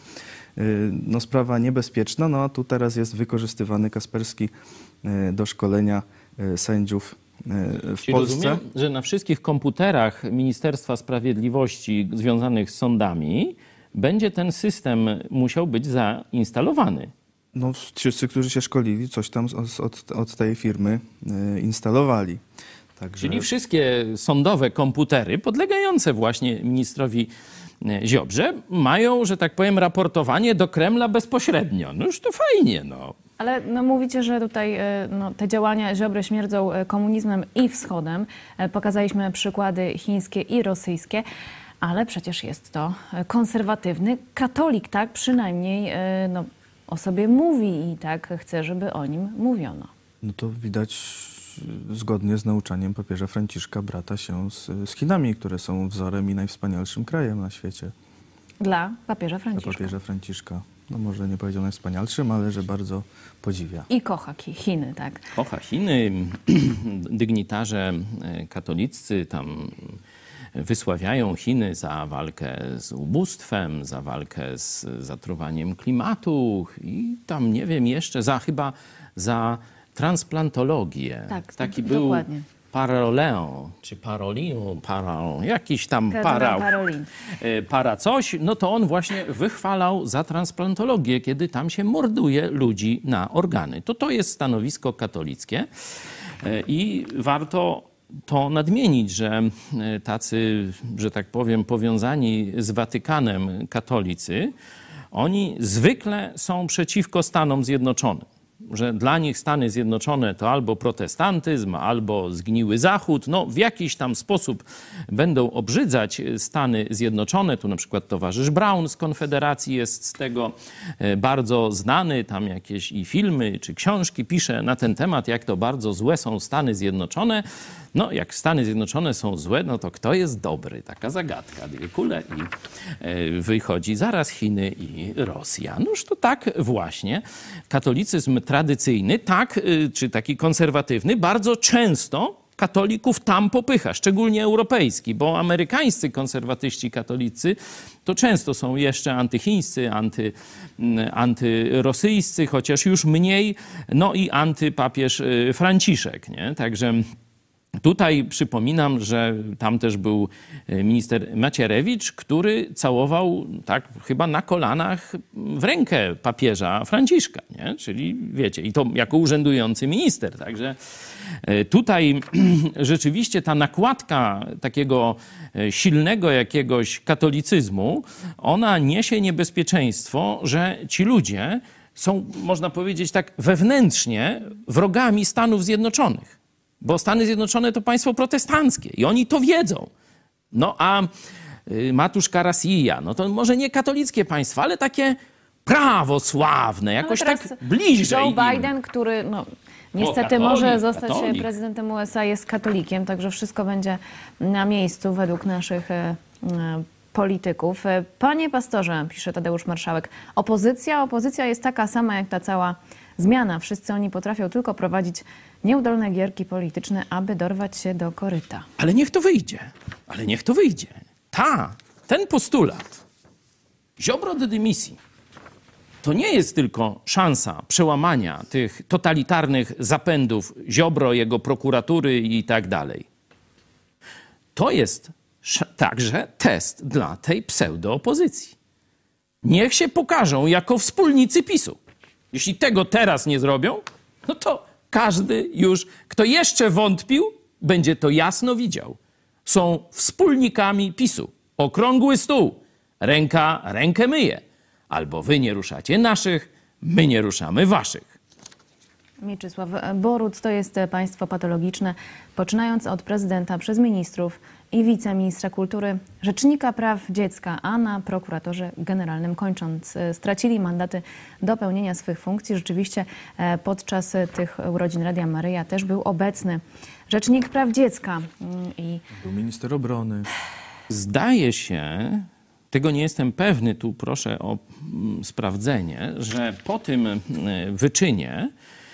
[SPEAKER 5] no sprawa niebezpieczna, no a tu teraz jest wykorzystywany Kasperski do szkolenia sędziów w
[SPEAKER 4] Czyli
[SPEAKER 5] Polsce.
[SPEAKER 4] rozumiem, że na wszystkich komputerach Ministerstwa Sprawiedliwości związanych z sądami będzie ten system musiał być zainstalowany.
[SPEAKER 5] No wszyscy, którzy się szkolili, coś tam od, od, od tej firmy y, instalowali. Także...
[SPEAKER 4] Czyli wszystkie sądowe komputery podlegające właśnie ministrowi Ziobrze mają, że tak powiem, raportowanie do Kremla bezpośrednio. No już to fajnie, no.
[SPEAKER 3] Ale no, mówicie, że tutaj no, te działania Ziobry śmierdzą komunizmem i wschodem. Pokazaliśmy przykłady chińskie i rosyjskie, ale przecież jest to konserwatywny katolik, tak? Przynajmniej no, o sobie mówi i tak chce, żeby o nim mówiono.
[SPEAKER 5] No to widać zgodnie z nauczaniem papieża Franciszka brata się z, z Chinami, które są wzorem i najwspanialszym krajem na świecie.
[SPEAKER 3] Dla papieża Franciszka.
[SPEAKER 5] Dla papieża Franciszka. No może nie powiedział najwspanialszym, ale że bardzo podziwia.
[SPEAKER 3] I kocha Chiny, tak.
[SPEAKER 4] Kocha Chiny, dygnitarze katoliccy tam wysławiają Chiny za walkę z ubóstwem, za walkę z zatruwaniem klimatu i tam nie wiem jeszcze, za chyba za transplantologię.
[SPEAKER 3] Tak,
[SPEAKER 4] Taki
[SPEAKER 3] dokładnie.
[SPEAKER 4] był Paroleo, czy Parolino, Parol, jakiś tam para,
[SPEAKER 3] Parolin.
[SPEAKER 4] para coś, no to on właśnie wychwalał za transplantologię, kiedy tam się morduje ludzi na organy. To to jest stanowisko katolickie i warto to nadmienić, że tacy, że tak powiem, powiązani z Watykanem katolicy, oni zwykle są przeciwko Stanom Zjednoczonym. Że dla nich Stany Zjednoczone to albo protestantyzm, albo zgniły Zachód. No, w jakiś tam sposób będą obrzydzać Stany Zjednoczone. Tu na przykład towarzysz Brown z Konfederacji jest z tego bardzo znany. Tam jakieś i filmy, czy książki pisze na ten temat, jak to bardzo złe są Stany Zjednoczone. No, jak Stany Zjednoczone są złe, no to kto jest dobry? Taka zagadka. Dwie kule i wychodzi zaraz Chiny i Rosja. Noż to tak właśnie. Katolicyzm tradycyjny, tak, czy taki konserwatywny, bardzo często katolików tam popycha, szczególnie europejski, bo amerykańscy konserwatyści katolicy to często są jeszcze antychińscy, anty, antyrosyjscy, chociaż już mniej, no i antypapież Franciszek, nie? Także tutaj przypominam, że tam też był minister Macierewicz, który całował tak chyba na kolanach w rękę papieża Franciszka, nie? Czyli wiecie, i to jako urzędujący minister. Także tutaj rzeczywiście ta nakładka takiego silnego jakiegoś katolicyzmu, ona niesie niebezpieczeństwo, że ci ludzie są, można powiedzieć tak, wewnętrznie wrogami Stanów Zjednoczonych. Bo Stany Zjednoczone to państwo protestanckie i oni to wiedzą. No a Matuszka Rosja, no to może nie katolickie państwo, ale takie prawosławne, jakoś tak bliżej
[SPEAKER 3] Joe
[SPEAKER 4] im.
[SPEAKER 3] Biden, który no, niestety
[SPEAKER 4] katolik,
[SPEAKER 3] może zostać
[SPEAKER 4] katolik.
[SPEAKER 3] prezydentem U S A, jest katolikiem, także wszystko będzie na miejscu według naszych e, e, polityków. Panie pastorze, pisze Tadeusz Marszałek, opozycja, opozycja jest taka sama jak ta cała zmiana. Wszyscy oni potrafią tylko prowadzić nieudolne gierki polityczne, aby dorwać się do koryta.
[SPEAKER 4] Ale niech to wyjdzie. Ale niech to wyjdzie. Ta, ten postulat Ziobro de dymisji to nie jest tylko szansa przełamania tych totalitarnych zapędów Ziobro, jego prokuratury i tak dalej. To jest także test dla tej pseudoopozycji. Niech się pokażą jako wspólnicy PiSu. Jeśli tego teraz nie zrobią, no to każdy już, kto jeszcze wątpił, będzie to jasno widział. Są wspólnikami PiSu. Okrągły stół. Ręka rękę myje. Albo wy nie ruszacie naszych, my nie ruszamy waszych.
[SPEAKER 3] Mieczysław Boruc to jest państwo patologiczne, poczynając od prezydenta przez ministrów i wiceministra kultury, rzecznika praw dziecka, a na prokuratorze generalnym kończąc. Stracili mandaty do pełnienia swych funkcji. Rzeczywiście podczas tych urodzin Radia Maryja też był obecny rzecznik praw dziecka. I
[SPEAKER 5] był minister obrony.
[SPEAKER 4] Zdaje się, tego nie jestem pewny, tu proszę o sprawdzenie, że po tym wyczynie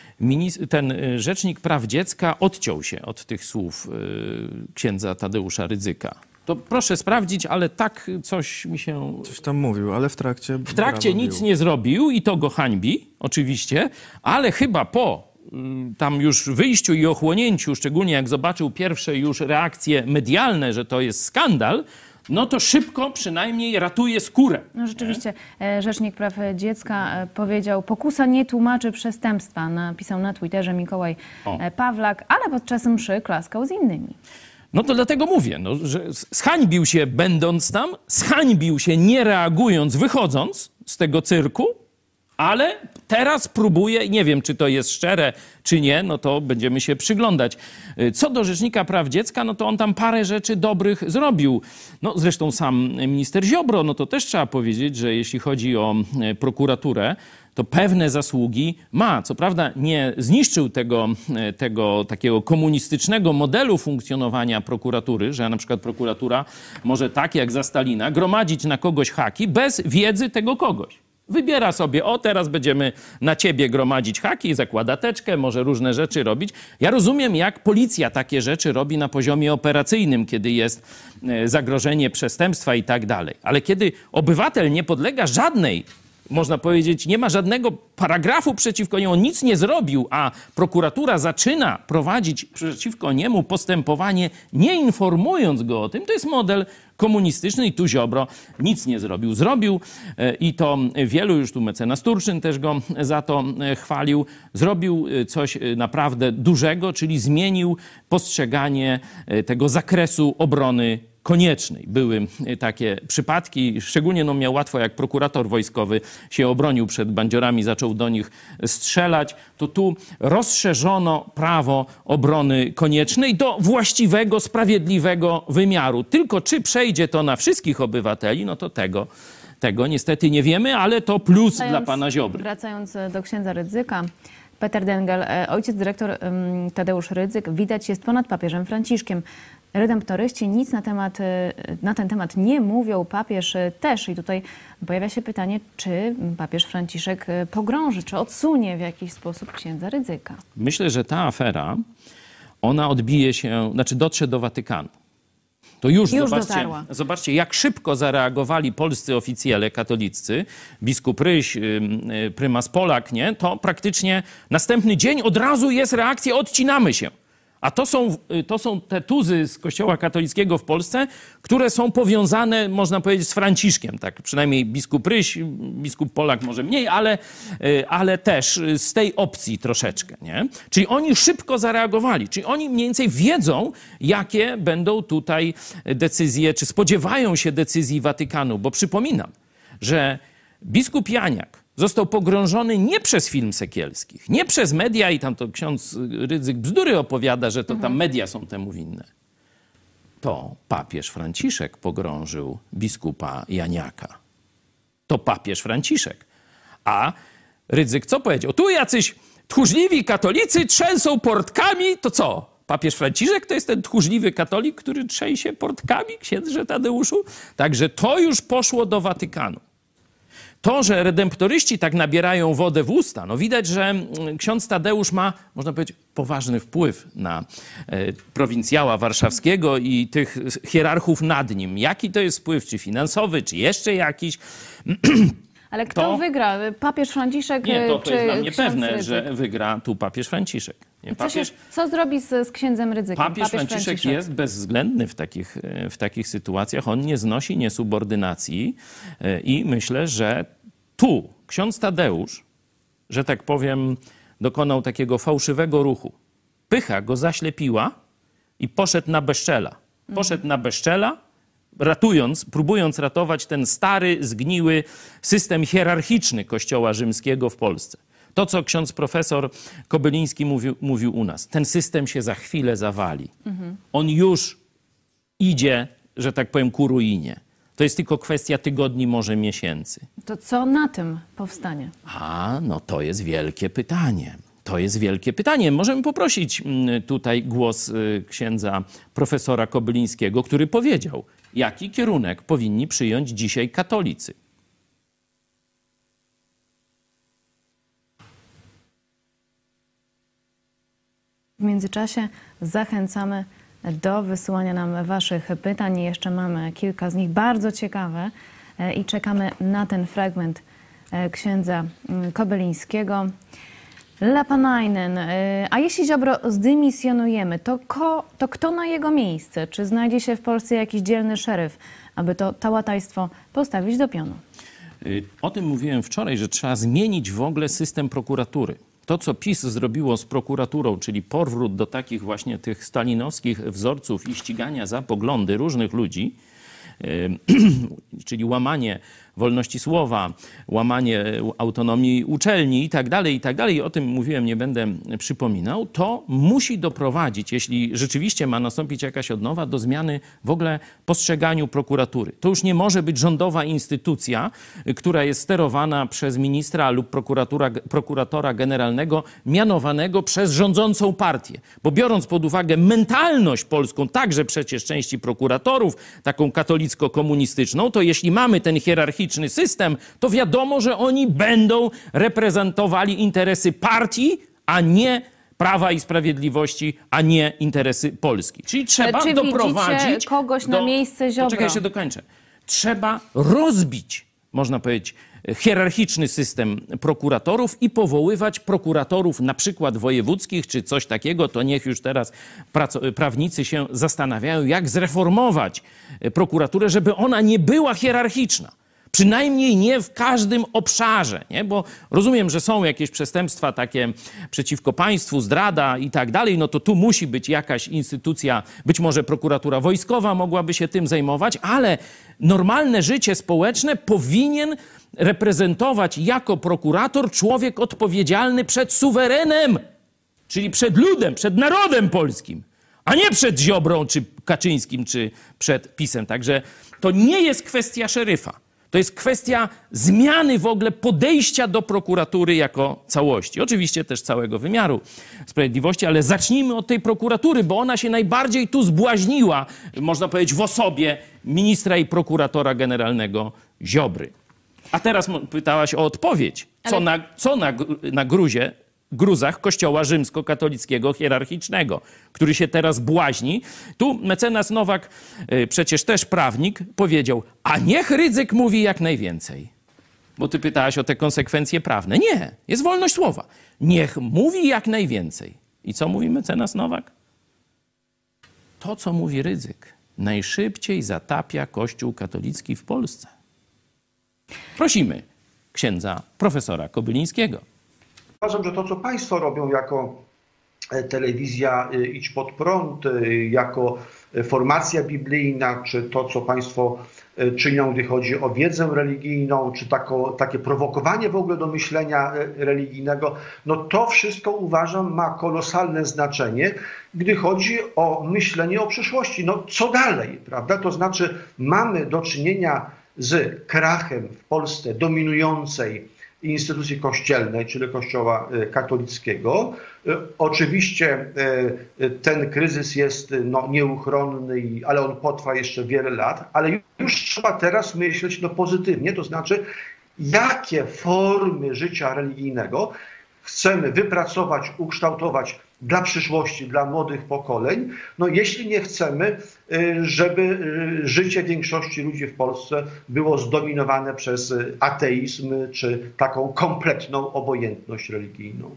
[SPEAKER 4] ten rzecznik praw dziecka odciął się od tych słów księdza Tadeusza Rydzyka. To proszę sprawdzić, ale tak coś mi się...
[SPEAKER 5] Coś tam mówił, ale w trakcie...
[SPEAKER 4] W trakcie nic nie zrobił i to go hańbi, oczywiście, ale chyba po tam już wyjściu i ochłonięciu, szczególnie jak zobaczył pierwsze już reakcje medialne, że to jest skandal, no to szybko przynajmniej ratuje skórę.
[SPEAKER 3] No rzeczywiście, nie? Rzecznik Praw Dziecka powiedział, pokusa nie tłumaczy przestępstwa. Napisał na Twitterze Mikołaj o. Pawlak, ale podczas mszy klaskał z innymi.
[SPEAKER 4] No to dlatego mówię, no, że zhańbił się będąc tam, zhańbił się nie reagując, wychodząc z tego cyrku, ale teraz próbuje, nie wiem, czy to jest szczere, czy nie, no to będziemy się przyglądać. Co do Rzecznika Praw Dziecka, no to on tam parę rzeczy dobrych zrobił. No zresztą sam minister Ziobro, no to też trzeba powiedzieć, że jeśli chodzi o prokuraturę, to pewne zasługi ma. Co prawda nie zniszczył tego, tego takiego komunistycznego modelu funkcjonowania prokuratury, że na przykład prokuratura może tak jak za Stalina gromadzić na kogoś haki bez wiedzy tego kogoś. Wybiera sobie, o teraz będziemy na ciebie gromadzić haki, zakłada teczkę, może różne rzeczy robić. Ja rozumiem, jak policja takie rzeczy robi na poziomie operacyjnym, kiedy jest zagrożenie przestępstwa i tak dalej. Ale kiedy obywatel nie podlega żadnej, można powiedzieć, nie ma żadnego paragrafu przeciwko niemu, on nic nie zrobił, a prokuratura zaczyna prowadzić przeciwko niemu postępowanie, nie informując go o tym, to jest model komunistyczny i tu Ziobro nic nie zrobił. Zrobił i to wielu, już tu mecenas Turczyn też go za to chwalił, zrobił coś naprawdę dużego, czyli zmienił postrzeganie tego zakresu obrony koniecznej. Były takie przypadki, szczególnie no miał łatwo, jak prokurator wojskowy się obronił przed bandziorami, zaczął do nich strzelać, to tu rozszerzono prawo obrony koniecznej do właściwego, sprawiedliwego wymiaru. Tylko czy przejdzie to na wszystkich obywateli, no to tego, tego niestety nie wiemy, ale to plus wracając, dla pana Ziobry.
[SPEAKER 3] Wracając do księdza Rydzyka, Peter Dengel, ojciec dyrektor Tadeusz Rydzyk, widać jest ponad papieżem Franciszkiem. Redemptoryści nic na, temat, na ten temat nie mówią, papież też. I tutaj pojawia się pytanie, czy papież Franciszek pogrąży, czy odsunie w jakiś sposób księdza Rydzyka.
[SPEAKER 4] Myślę, że ta afera, ona odbije się, znaczy dotrze do Watykanu. To już, już zobaczcie, zobaczcie, jak szybko zareagowali polscy oficjele katoliccy, biskup Ryś, prymas Polak, nie? To praktycznie następny dzień od razu jest reakcja, odcinamy się. A to są, to są te tuzy z Kościoła katolickiego w Polsce, które są powiązane, można powiedzieć, z Franciszkiem. Tak, przynajmniej biskup Ryś, biskup Polak może mniej, ale, ale też z tej opcji troszeczkę. Nie? Czyli oni szybko zareagowali. Czyli oni mniej więcej wiedzą, jakie będą tutaj decyzje, czy spodziewają się decyzji Watykanu. Bo przypominam, że biskup Janiak został pogrążony nie przez film Sekielskich, nie przez media i tam to ksiądz Rydzyk bzdury opowiada, że to tam mhm. media są temu winne. To papież Franciszek pogrążył biskupa Janiaka. To papież Franciszek. A Rydzyk co powiedział? Tu jacyś tchórzliwi katolicy trzęsą portkami, to co? Papież Franciszek to jest ten tchórzliwy katolik, który trzęsie portkami, księdze Tadeuszu? Także to już poszło do Watykanu. To, że redemptoryści tak nabierają wodę w usta, no widać, że ksiądz Tadeusz ma, można powiedzieć, poważny wpływ na e, prowincjała warszawskiego i tych hierarchów nad nim. Jaki to jest wpływ, czy finansowy, czy jeszcze jakiś?
[SPEAKER 3] Ale kto to... wygra? Papież Franciszek
[SPEAKER 4] Nie, to, to
[SPEAKER 3] czy
[SPEAKER 4] jest dla mnie pewne,
[SPEAKER 3] Rydzyk?
[SPEAKER 4] Że wygra tu papież Franciszek. Nie,
[SPEAKER 3] papież...
[SPEAKER 4] papież...
[SPEAKER 3] Co, się, co zrobi z, z księdzem Rydzykiem?
[SPEAKER 4] Papież,
[SPEAKER 3] papież
[SPEAKER 4] Franciszek,
[SPEAKER 3] Franciszek
[SPEAKER 4] jest bezwzględny w takich, w takich sytuacjach. On nie znosi niesubordynacji i myślę, że tu ksiądz Tadeusz, że tak powiem, dokonał takiego fałszywego ruchu. Pycha go zaślepiła i poszedł na bezczela. Poszedł na bezczela, ratując, próbując ratować ten stary, zgniły system hierarchiczny Kościoła rzymskiego w Polsce. To, co ksiądz profesor Kobyliński mówił, mówił u nas. Ten system się za chwilę zawali. Mhm. On już idzie, że tak powiem, ku ruinie. To jest tylko kwestia tygodni, może miesięcy.
[SPEAKER 3] To co na tym powstanie?
[SPEAKER 4] A, no to jest wielkie pytanie. To jest wielkie pytanie. Możemy poprosić tutaj głos księdza profesora Kobylińskiego, który powiedział, jaki kierunek powinni przyjąć dzisiaj katolicy.
[SPEAKER 3] W międzyczasie zachęcamy do wysyłania nam waszych pytań. Jeszcze mamy kilka z nich bardzo ciekawe i czekamy na ten fragment księdza Kobylińskiego. Lapanainen, a jeśli Ziobro zdymisjonujemy, to, ko, to kto na jego miejsce? Czy znajdzie się w Polsce jakiś dzielny szeryf, aby to tałataństwo postawić do pionu?
[SPEAKER 4] O tym mówiłem wczoraj, że trzeba zmienić w ogóle system prokuratury. To, co PiS zrobiło z prokuraturą, czyli powrót do takich właśnie tych stalinowskich wzorców i ścigania za poglądy różnych ludzi, czyli łamanie wolności słowa, łamanie autonomii uczelni i tak dalej, i tak dalej, o tym mówiłem, nie będę przypominał, to musi doprowadzić, jeśli rzeczywiście ma nastąpić jakaś odnowa, do zmiany w ogóle postrzeganiu prokuratury. To już nie może być rządowa instytucja, która jest sterowana przez ministra lub prokuratora, prokuratora generalnego mianowanego przez rządzącą partię. Bo biorąc pod uwagę mentalność polską, także przecież części prokuratorów, taką katolicko-komunistyczną, to jeśli mamy ten hierarchiczny system, to wiadomo, że oni będą reprezentowali interesy partii, a nie Prawa i Sprawiedliwości, a nie interesy Polski. Czyli trzeba
[SPEAKER 3] Czy
[SPEAKER 4] doprowadzić
[SPEAKER 3] kogoś
[SPEAKER 4] do...
[SPEAKER 3] na miejsce Ziobro?
[SPEAKER 4] Poczekaj, się dokończę. Trzeba rozbić, można powiedzieć, hierarchiczny system prokuratorów i powoływać prokuratorów na przykład wojewódzkich czy coś takiego, to niech już teraz prawnicy się zastanawiają, jak zreformować prokuraturę, żeby ona nie była hierarchiczna. Przynajmniej nie w każdym obszarze, nie? Bo rozumiem, że są jakieś przestępstwa takie przeciwko państwu, zdrada i tak dalej, no to tu musi być jakaś instytucja, być może prokuratura wojskowa mogłaby się tym zajmować, ale normalne życie społeczne powinien reprezentować jako prokurator człowiek odpowiedzialny przed suwerenem, czyli przed ludem, przed narodem polskim, a nie przed Ziobrą, czy Kaczyńskim, czy przed PiS-em. Także to nie jest kwestia szeryfa. To jest kwestia zmiany w ogóle podejścia do prokuratury jako całości. Oczywiście też całego wymiaru sprawiedliwości, ale zacznijmy od tej prokuratury, bo ona się najbardziej tu zbłaźniła, można powiedzieć, w osobie ministra i prokuratora generalnego Ziobry. A teraz pytałaś o odpowiedź. Co, ale... na, co na, na gruzie, gruzach Kościoła rzymskokatolickiego hierarchicznego, który się teraz błaźni. Tu mecenas Nowak, przecież też prawnik, powiedział, a niech Rydzyk mówi jak najwięcej. Bo ty pytałaś o te konsekwencje prawne. Nie, jest wolność słowa. Niech mówi jak najwięcej. I co mówi mecenas Nowak? To, co mówi Rydzyk, najszybciej zatapia Kościół katolicki w Polsce. Prosimy księdza profesora Kobylińskiego.
[SPEAKER 7] Uważam, że to, co państwo robią jako telewizja Idź Pod Prąd, jako formacja biblijna, czy to, co państwo czynią, gdy chodzi o wiedzę religijną, czy tako, takie prowokowanie w ogóle do myślenia religijnego, no to wszystko uważam ma kolosalne znaczenie, gdy chodzi o myślenie o przyszłości. No co dalej, prawda? To znaczy mamy do czynienia z krachem w Polsce dominującej instytucji kościelnej, czyli Kościoła katolickiego. Oczywiście ten kryzys jest no, nieuchronny, ale on potrwa jeszcze wiele lat, ale już trzeba teraz myśleć no, pozytywnie, to znaczy jakie formy życia religijnego chcemy wypracować, ukształtować dla przyszłości, dla młodych pokoleń, no jeśli nie chcemy, żeby życie większości ludzi w Polsce było zdominowane przez ateizm czy taką kompletną obojętność religijną.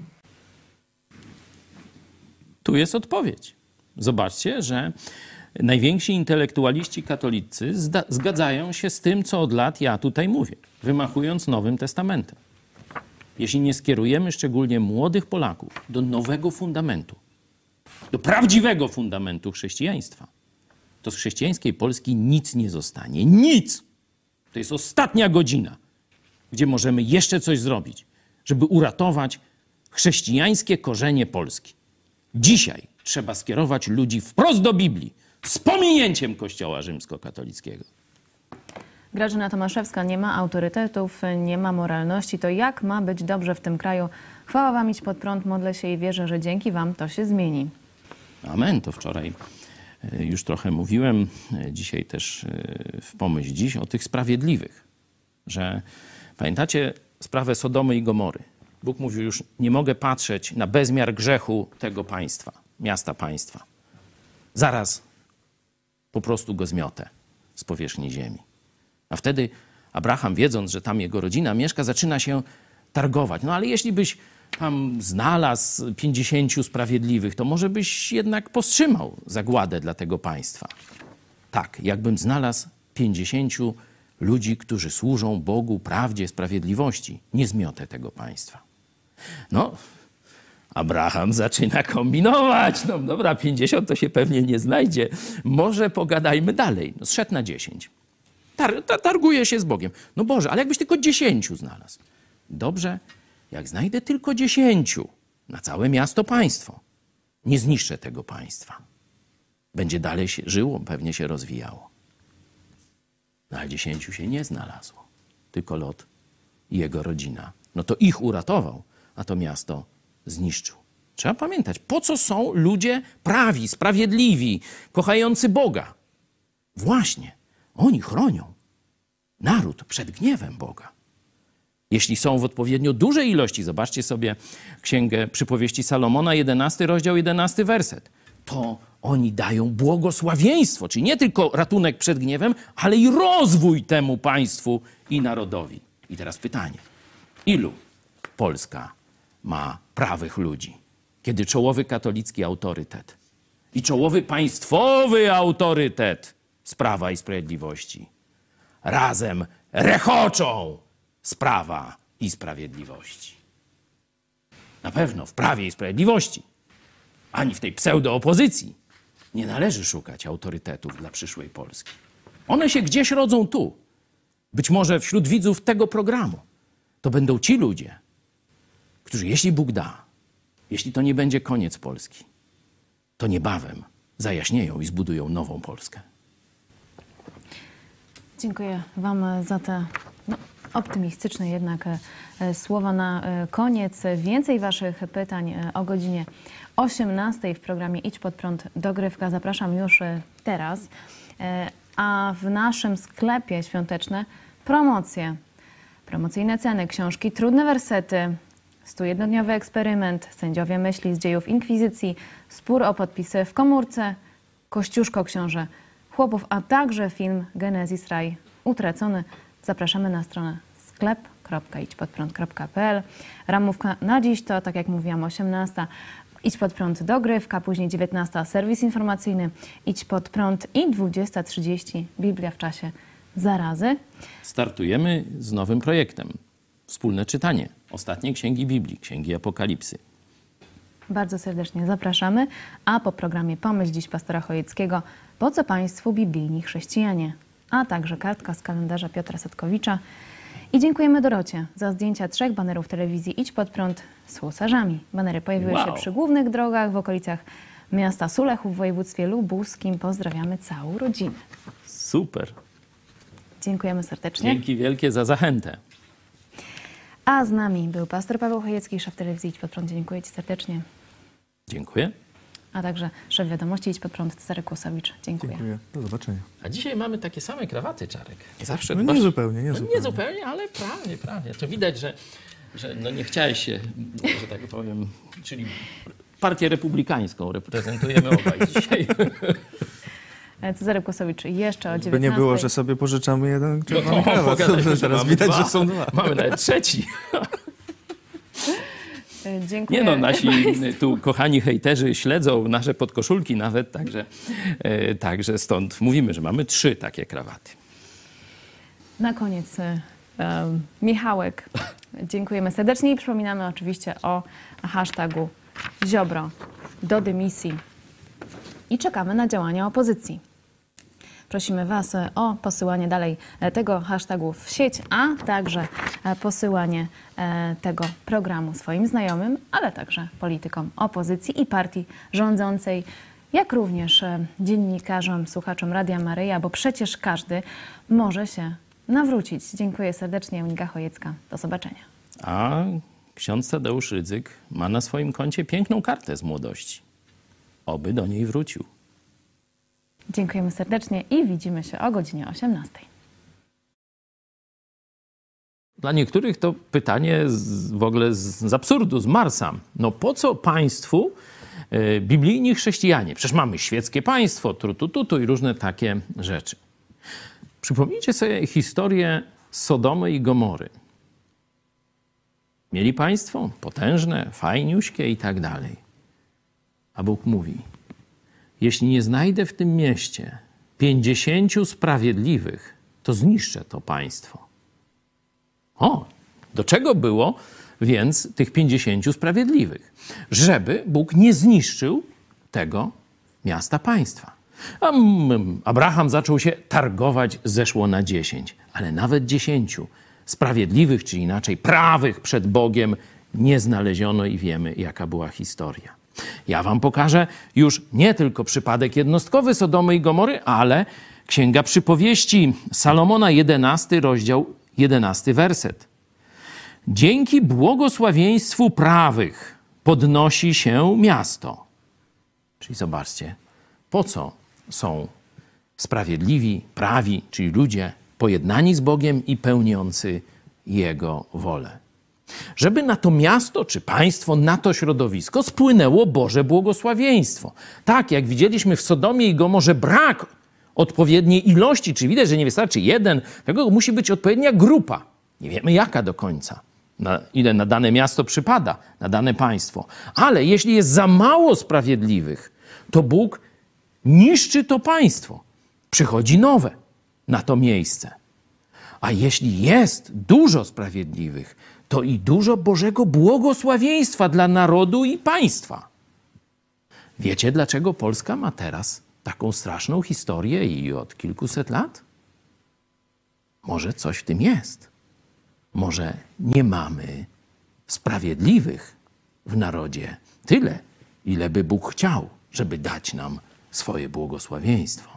[SPEAKER 4] Tu jest odpowiedź. Zobaczcie, że najwięksi intelektualiści katolicy zgadzają się z tym, co od lat ja tutaj mówię, wymachując Nowym Testamentem. jeśli nie skierujemy szczególnie młodych Polaków do nowego fundamentu, do prawdziwego fundamentu chrześcijaństwa, to z chrześcijańskiej Polski nic nie zostanie. Nic! To jest ostatnia godzina, gdzie możemy jeszcze coś zrobić, żeby uratować chrześcijańskie korzenie Polski. Dzisiaj trzeba skierować ludzi wprost do Biblii, z pominięciem Kościoła rzymskokatolickiego.
[SPEAKER 3] Grażyna Tomaszewska, nie ma autorytetów, nie ma moralności. To jak ma być dobrze w tym kraju? Chwała wam, Idź Pod Prąd, modlę się i wierzę, że dzięki wam to się zmieni.
[SPEAKER 4] Amen. To wczoraj już trochę mówiłem, dzisiaj też w pomyśl dziś o tych sprawiedliwych, że pamiętacie sprawę Sodomy i Gomory? Bóg mówił już, nie mogę patrzeć na bezmiar grzechu tego państwa, miasta państwa. Zaraz po prostu go zmiotę z powierzchni ziemi. A wtedy Abraham, wiedząc, że tam jego rodzina mieszka, zaczyna się targować. No ale jeśli byś tam znalazł pięćdziesięciu sprawiedliwych, to może byś jednak powstrzymał zagładę dla tego państwa. Tak, jakbym znalazł pięćdziesięciu ludzi, którzy służą Bogu, prawdzie, sprawiedliwości, nie zmiotę tego państwa. No, Abraham zaczyna kombinować. No dobra, pięćdziesiąt to się pewnie nie znajdzie. Może pogadajmy dalej. No, zszedł na dziesięć. Tar tar targuje się z Bogiem. No Boże, ale jakbyś tylko dziesięciu znalazł. Dobrze, jak znajdę tylko dziesięciu na całe miasto, państwo, nie zniszczę tego państwa. Będzie dalej się żyło, pewnie się rozwijało. No ale dziesięciu się nie znalazło. Tylko Lot i jego rodzina. No to ich uratował, a to miasto zniszczył. Trzeba pamiętać, po co są ludzie prawi, sprawiedliwi, kochający Boga. Właśnie, oni chronią naród przed gniewem Boga. Jeśli są w odpowiednio dużej ilości, zobaczcie sobie Księgę Przypowieści Salomona, jedenasty rozdział, jedenasty werset, to oni dają błogosławieństwo, czyli nie tylko ratunek przed gniewem, ale i rozwój temu państwu i narodowi. I teraz pytanie, ilu Polska ma prawych ludzi, kiedy czołowy katolicki autorytet i czołowy państwowy autorytet z Prawa i Sprawiedliwości razem rechoczą z Prawa i Sprawiedliwości. Na pewno w Prawie i Sprawiedliwości, ani w tej pseudoopozycji nie należy szukać autorytetów dla przyszłej Polski. One się gdzieś rodzą tu. Być może wśród widzów tego programu to będą ci ludzie, którzy jeśli Bóg da, jeśli to nie będzie koniec Polski, to niebawem zajaśnieją i zbudują nową Polskę.
[SPEAKER 3] Dziękuję wam za te no, optymistyczne jednak e, słowa na e, koniec. Więcej waszych pytań e, o godzinie osiemnastej w programie Idź Pod Prąd Dogrywka. Zapraszam już e, teraz. E, a w naszym sklepie świąteczne promocje. Promocyjne ceny, książki Trudne wersety, stujednodniowy eksperyment, Sędziowie myśli z dziejów inkwizycji, Spór o podpisy w komórce, Kościuszko książę chłopów, a także film Genezis Raj utracony. Zapraszamy na stronę sklep kropka idź pod prąd kropka p l. Ramówka na dziś to, tak jak mówiłam, osiemnasta. Idź Pod Prąd Dogrywka, później dziewiętnasta serwis informacyjny Idź Pod Prąd i dwudziesta trzydzieści Biblia w czasie zarazy.
[SPEAKER 4] Startujemy z nowym projektem. Wspólne czytanie ostatniej księgi Biblii, księgi Apokalipsy.
[SPEAKER 3] Bardzo serdecznie zapraszamy. A po programie Pomyśl dziś pastora Chojeckiego, po co państwu biblijni chrześcijanie? A także kartka z kalendarza Piotra Setkowicza. I dziękujemy Dorocie za zdjęcia trzech banerów telewizji Idź Pod Prąd z łosarzami. Banery pojawiły
[SPEAKER 4] Wow.
[SPEAKER 3] się przy głównych drogach w okolicach miasta Sulechów w województwie lubuskim. Pozdrawiamy całą rodzinę.
[SPEAKER 4] Super.
[SPEAKER 3] Dziękujemy serdecznie.
[SPEAKER 4] Dzięki wielkie za zachętę.
[SPEAKER 3] A z nami był pastor Paweł Chojecki, szef telewizji Idź Pod Prąd. Dziękuję ci serdecznie.
[SPEAKER 4] Dziękuję.
[SPEAKER 3] A także szef wiadomości Idź Pod Prąd Cezary Kłosowicz. Dziękuję.
[SPEAKER 5] Dziękuję. Do zobaczenia.
[SPEAKER 4] A dzisiaj mamy takie same krawaty, Czarek. Zawsze
[SPEAKER 5] No
[SPEAKER 4] dbasz-
[SPEAKER 5] nie zupełnie, nie
[SPEAKER 4] no
[SPEAKER 5] zupełnie.
[SPEAKER 4] nie zupełnie, ale prawie, prawie. To widać, że, że no nie chciałeś się, że tak powiem, czyli partię republikańską reprezentujemy obaj dzisiaj.
[SPEAKER 3] Cezary Kłosowicz jeszcze o
[SPEAKER 5] By
[SPEAKER 3] dziewiętnastej.
[SPEAKER 5] nie było, że sobie pożyczamy jeden czerwony
[SPEAKER 4] No,
[SPEAKER 5] krawat.
[SPEAKER 4] pogadajmy, że
[SPEAKER 5] Teraz
[SPEAKER 4] mamy
[SPEAKER 5] widać,
[SPEAKER 4] dwa.
[SPEAKER 5] że są dwa.
[SPEAKER 4] Mamy nawet trzeci.
[SPEAKER 3] Dziękuję.
[SPEAKER 4] Nie no, nasi tu kochani hejterzy śledzą nasze podkoszulki nawet, także, e, także stąd mówimy, że mamy trzy takie krawaty.
[SPEAKER 3] Na koniec e, um, Michałek. Dziękujemy serdecznie i przypominamy oczywiście o hashtagu Ziobro do dymisji i czekamy na działania opozycji. Prosimy Was o posyłanie dalej tego hashtagu w sieć, a także posyłanie tego programu swoim znajomym, ale także politykom opozycji i partii rządzącej, jak również dziennikarzom, słuchaczom Radia Maryja, bo przecież każdy może się nawrócić. Dziękuję serdecznie, Monika Chojecka. Do zobaczenia.
[SPEAKER 4] A ksiądz Tadeusz Rydzyk ma na swoim koncie piękną kartę z młodości. Oby do niej wrócił.
[SPEAKER 3] Dziękujemy serdecznie i widzimy się o godzinie osiemnastej.
[SPEAKER 4] Dla niektórych to pytanie z, w ogóle z, z absurdu, z Marsa. No po co państwu y, biblijni chrześcijanie? Przecież mamy świeckie państwo, tu, tu, tu, tu i różne takie rzeczy. Przypomnijcie sobie historię Sodomy i Gomory. Mieli państwo potężne, fajniuśkie i tak dalej. A Bóg mówi: jeśli nie znajdę w tym mieście pięćdziesięciu sprawiedliwych, to zniszczę to państwo. O, do czego było więc tych pięćdziesięciu sprawiedliwych? Żeby Bóg nie zniszczył tego miasta, państwa. A Abraham zaczął się targować, zeszło na dziesięć, ale nawet dziesięciu sprawiedliwych, czy inaczej prawych przed Bogiem nie znaleziono i wiemy, jaka była historia. Ja wam pokażę już nie tylko przypadek jednostkowy Sodomy i Gomory, ale Księga Przypowieści Salomona, jedenasty rozdział, jedenasty werset. Dzięki błogosławieństwu prawych podnosi się miasto. Czyli zobaczcie, po co są sprawiedliwi, prawi, czyli ludzie pojednani z Bogiem i pełniący Jego wolę. Żeby na to miasto czy państwo, na to środowisko spłynęło Boże błogosławieństwo. Tak, jak widzieliśmy w Sodomie i Gomorze, brak odpowiedniej ilości, czy widać, że nie wystarczy jeden, tego musi być odpowiednia grupa. Nie wiemy jaka do końca, na ile na dane miasto przypada, na dane państwo. Ale jeśli jest za mało sprawiedliwych, to Bóg niszczy to państwo. Przychodzi nowe na to miejsce. A jeśli jest dużo sprawiedliwych, to i dużo Bożego błogosławieństwa dla narodu i państwa. Wiecie, dlaczego Polska ma teraz taką straszną historię i od kilkuset lat? Może coś w tym jest. Może nie mamy sprawiedliwych w narodzie tyle, ile by Bóg chciał, żeby dać nam swoje błogosławieństwo.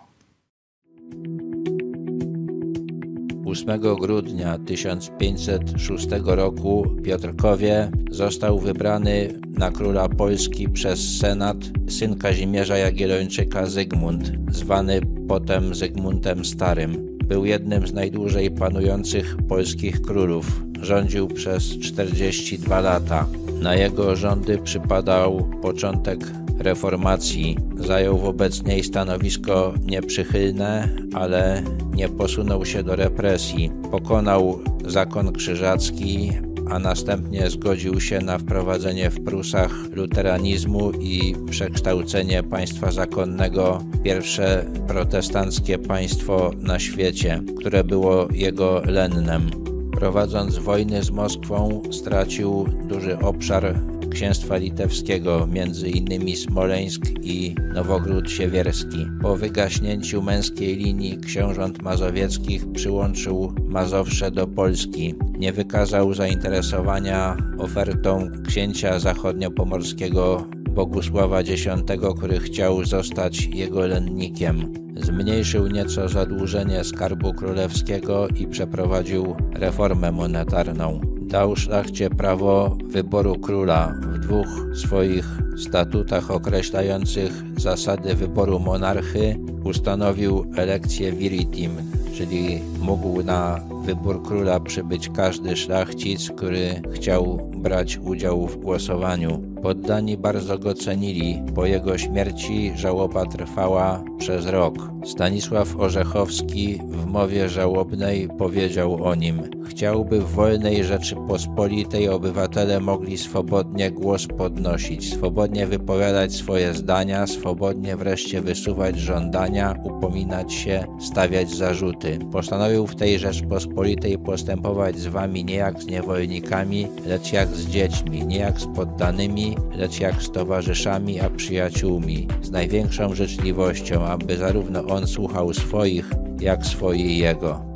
[SPEAKER 8] ósmego grudnia tysiąc pięćset szóstego roku w Piotrkowie został wybrany na króla Polski przez Senat syn Kazimierza Jagiellończyka Zygmunt, zwany potem Zygmuntem Starym. Był jednym z najdłużej panujących polskich królów. Rządził przez czterdzieści dwa lata. Na jego rządy przypadał początek reformacji. Zajął wobec niej stanowisko nieprzychylne, ale nie posunął się do represji. Pokonał zakon krzyżacki, a następnie zgodził się na wprowadzenie w Prusach luteranizmu i przekształcenie państwa zakonnego w pierwsze protestanckie państwo na świecie, które było jego lennem. Prowadząc wojny z Moskwą, stracił duży obszar księstwa litewskiego, między innymi Smoleńsk i Nowogród Siewierski. Po wygaśnięciu męskiej linii książąt mazowieckich przyłączył Mazowsze do Polski. Nie wykazał zainteresowania ofertą księcia zachodniopomorskiego Bogusława X, który chciał zostać jego lennikiem. Zmniejszył nieco zadłużenie skarbu królewskiego i przeprowadził reformę monetarną. Dał szlachcie prawo wyboru króla. W dwóch swoich statutach określających zasady wyboru monarchy ustanowił elekcję viritim, czyli mógł na wybór króla przybyć każdy szlachcic, który chciał brać udział w głosowaniu. Poddani bardzo go cenili. Po jego śmierci żałoba trwała przez rok. Stanisław Orzechowski w mowie żałobnej powiedział o nim: Chciałby w wolnej Rzeczypospolitej obywatele mogli swobodnie głos podnosić, swobodnie wypowiadać swoje zdania, swobodnie wreszcie wysuwać żądania, upominać się, stawiać zarzuty. Postanowił w tej Rzeczpospolitej postępować z wami nie jak z niewolnikami, lecz jak z dziećmi, nie jak z poddanymi, lecz jak z towarzyszami a przyjaciółmi, z największą życzliwością, aby zarówno on słuchał swoich, jak swoi jego.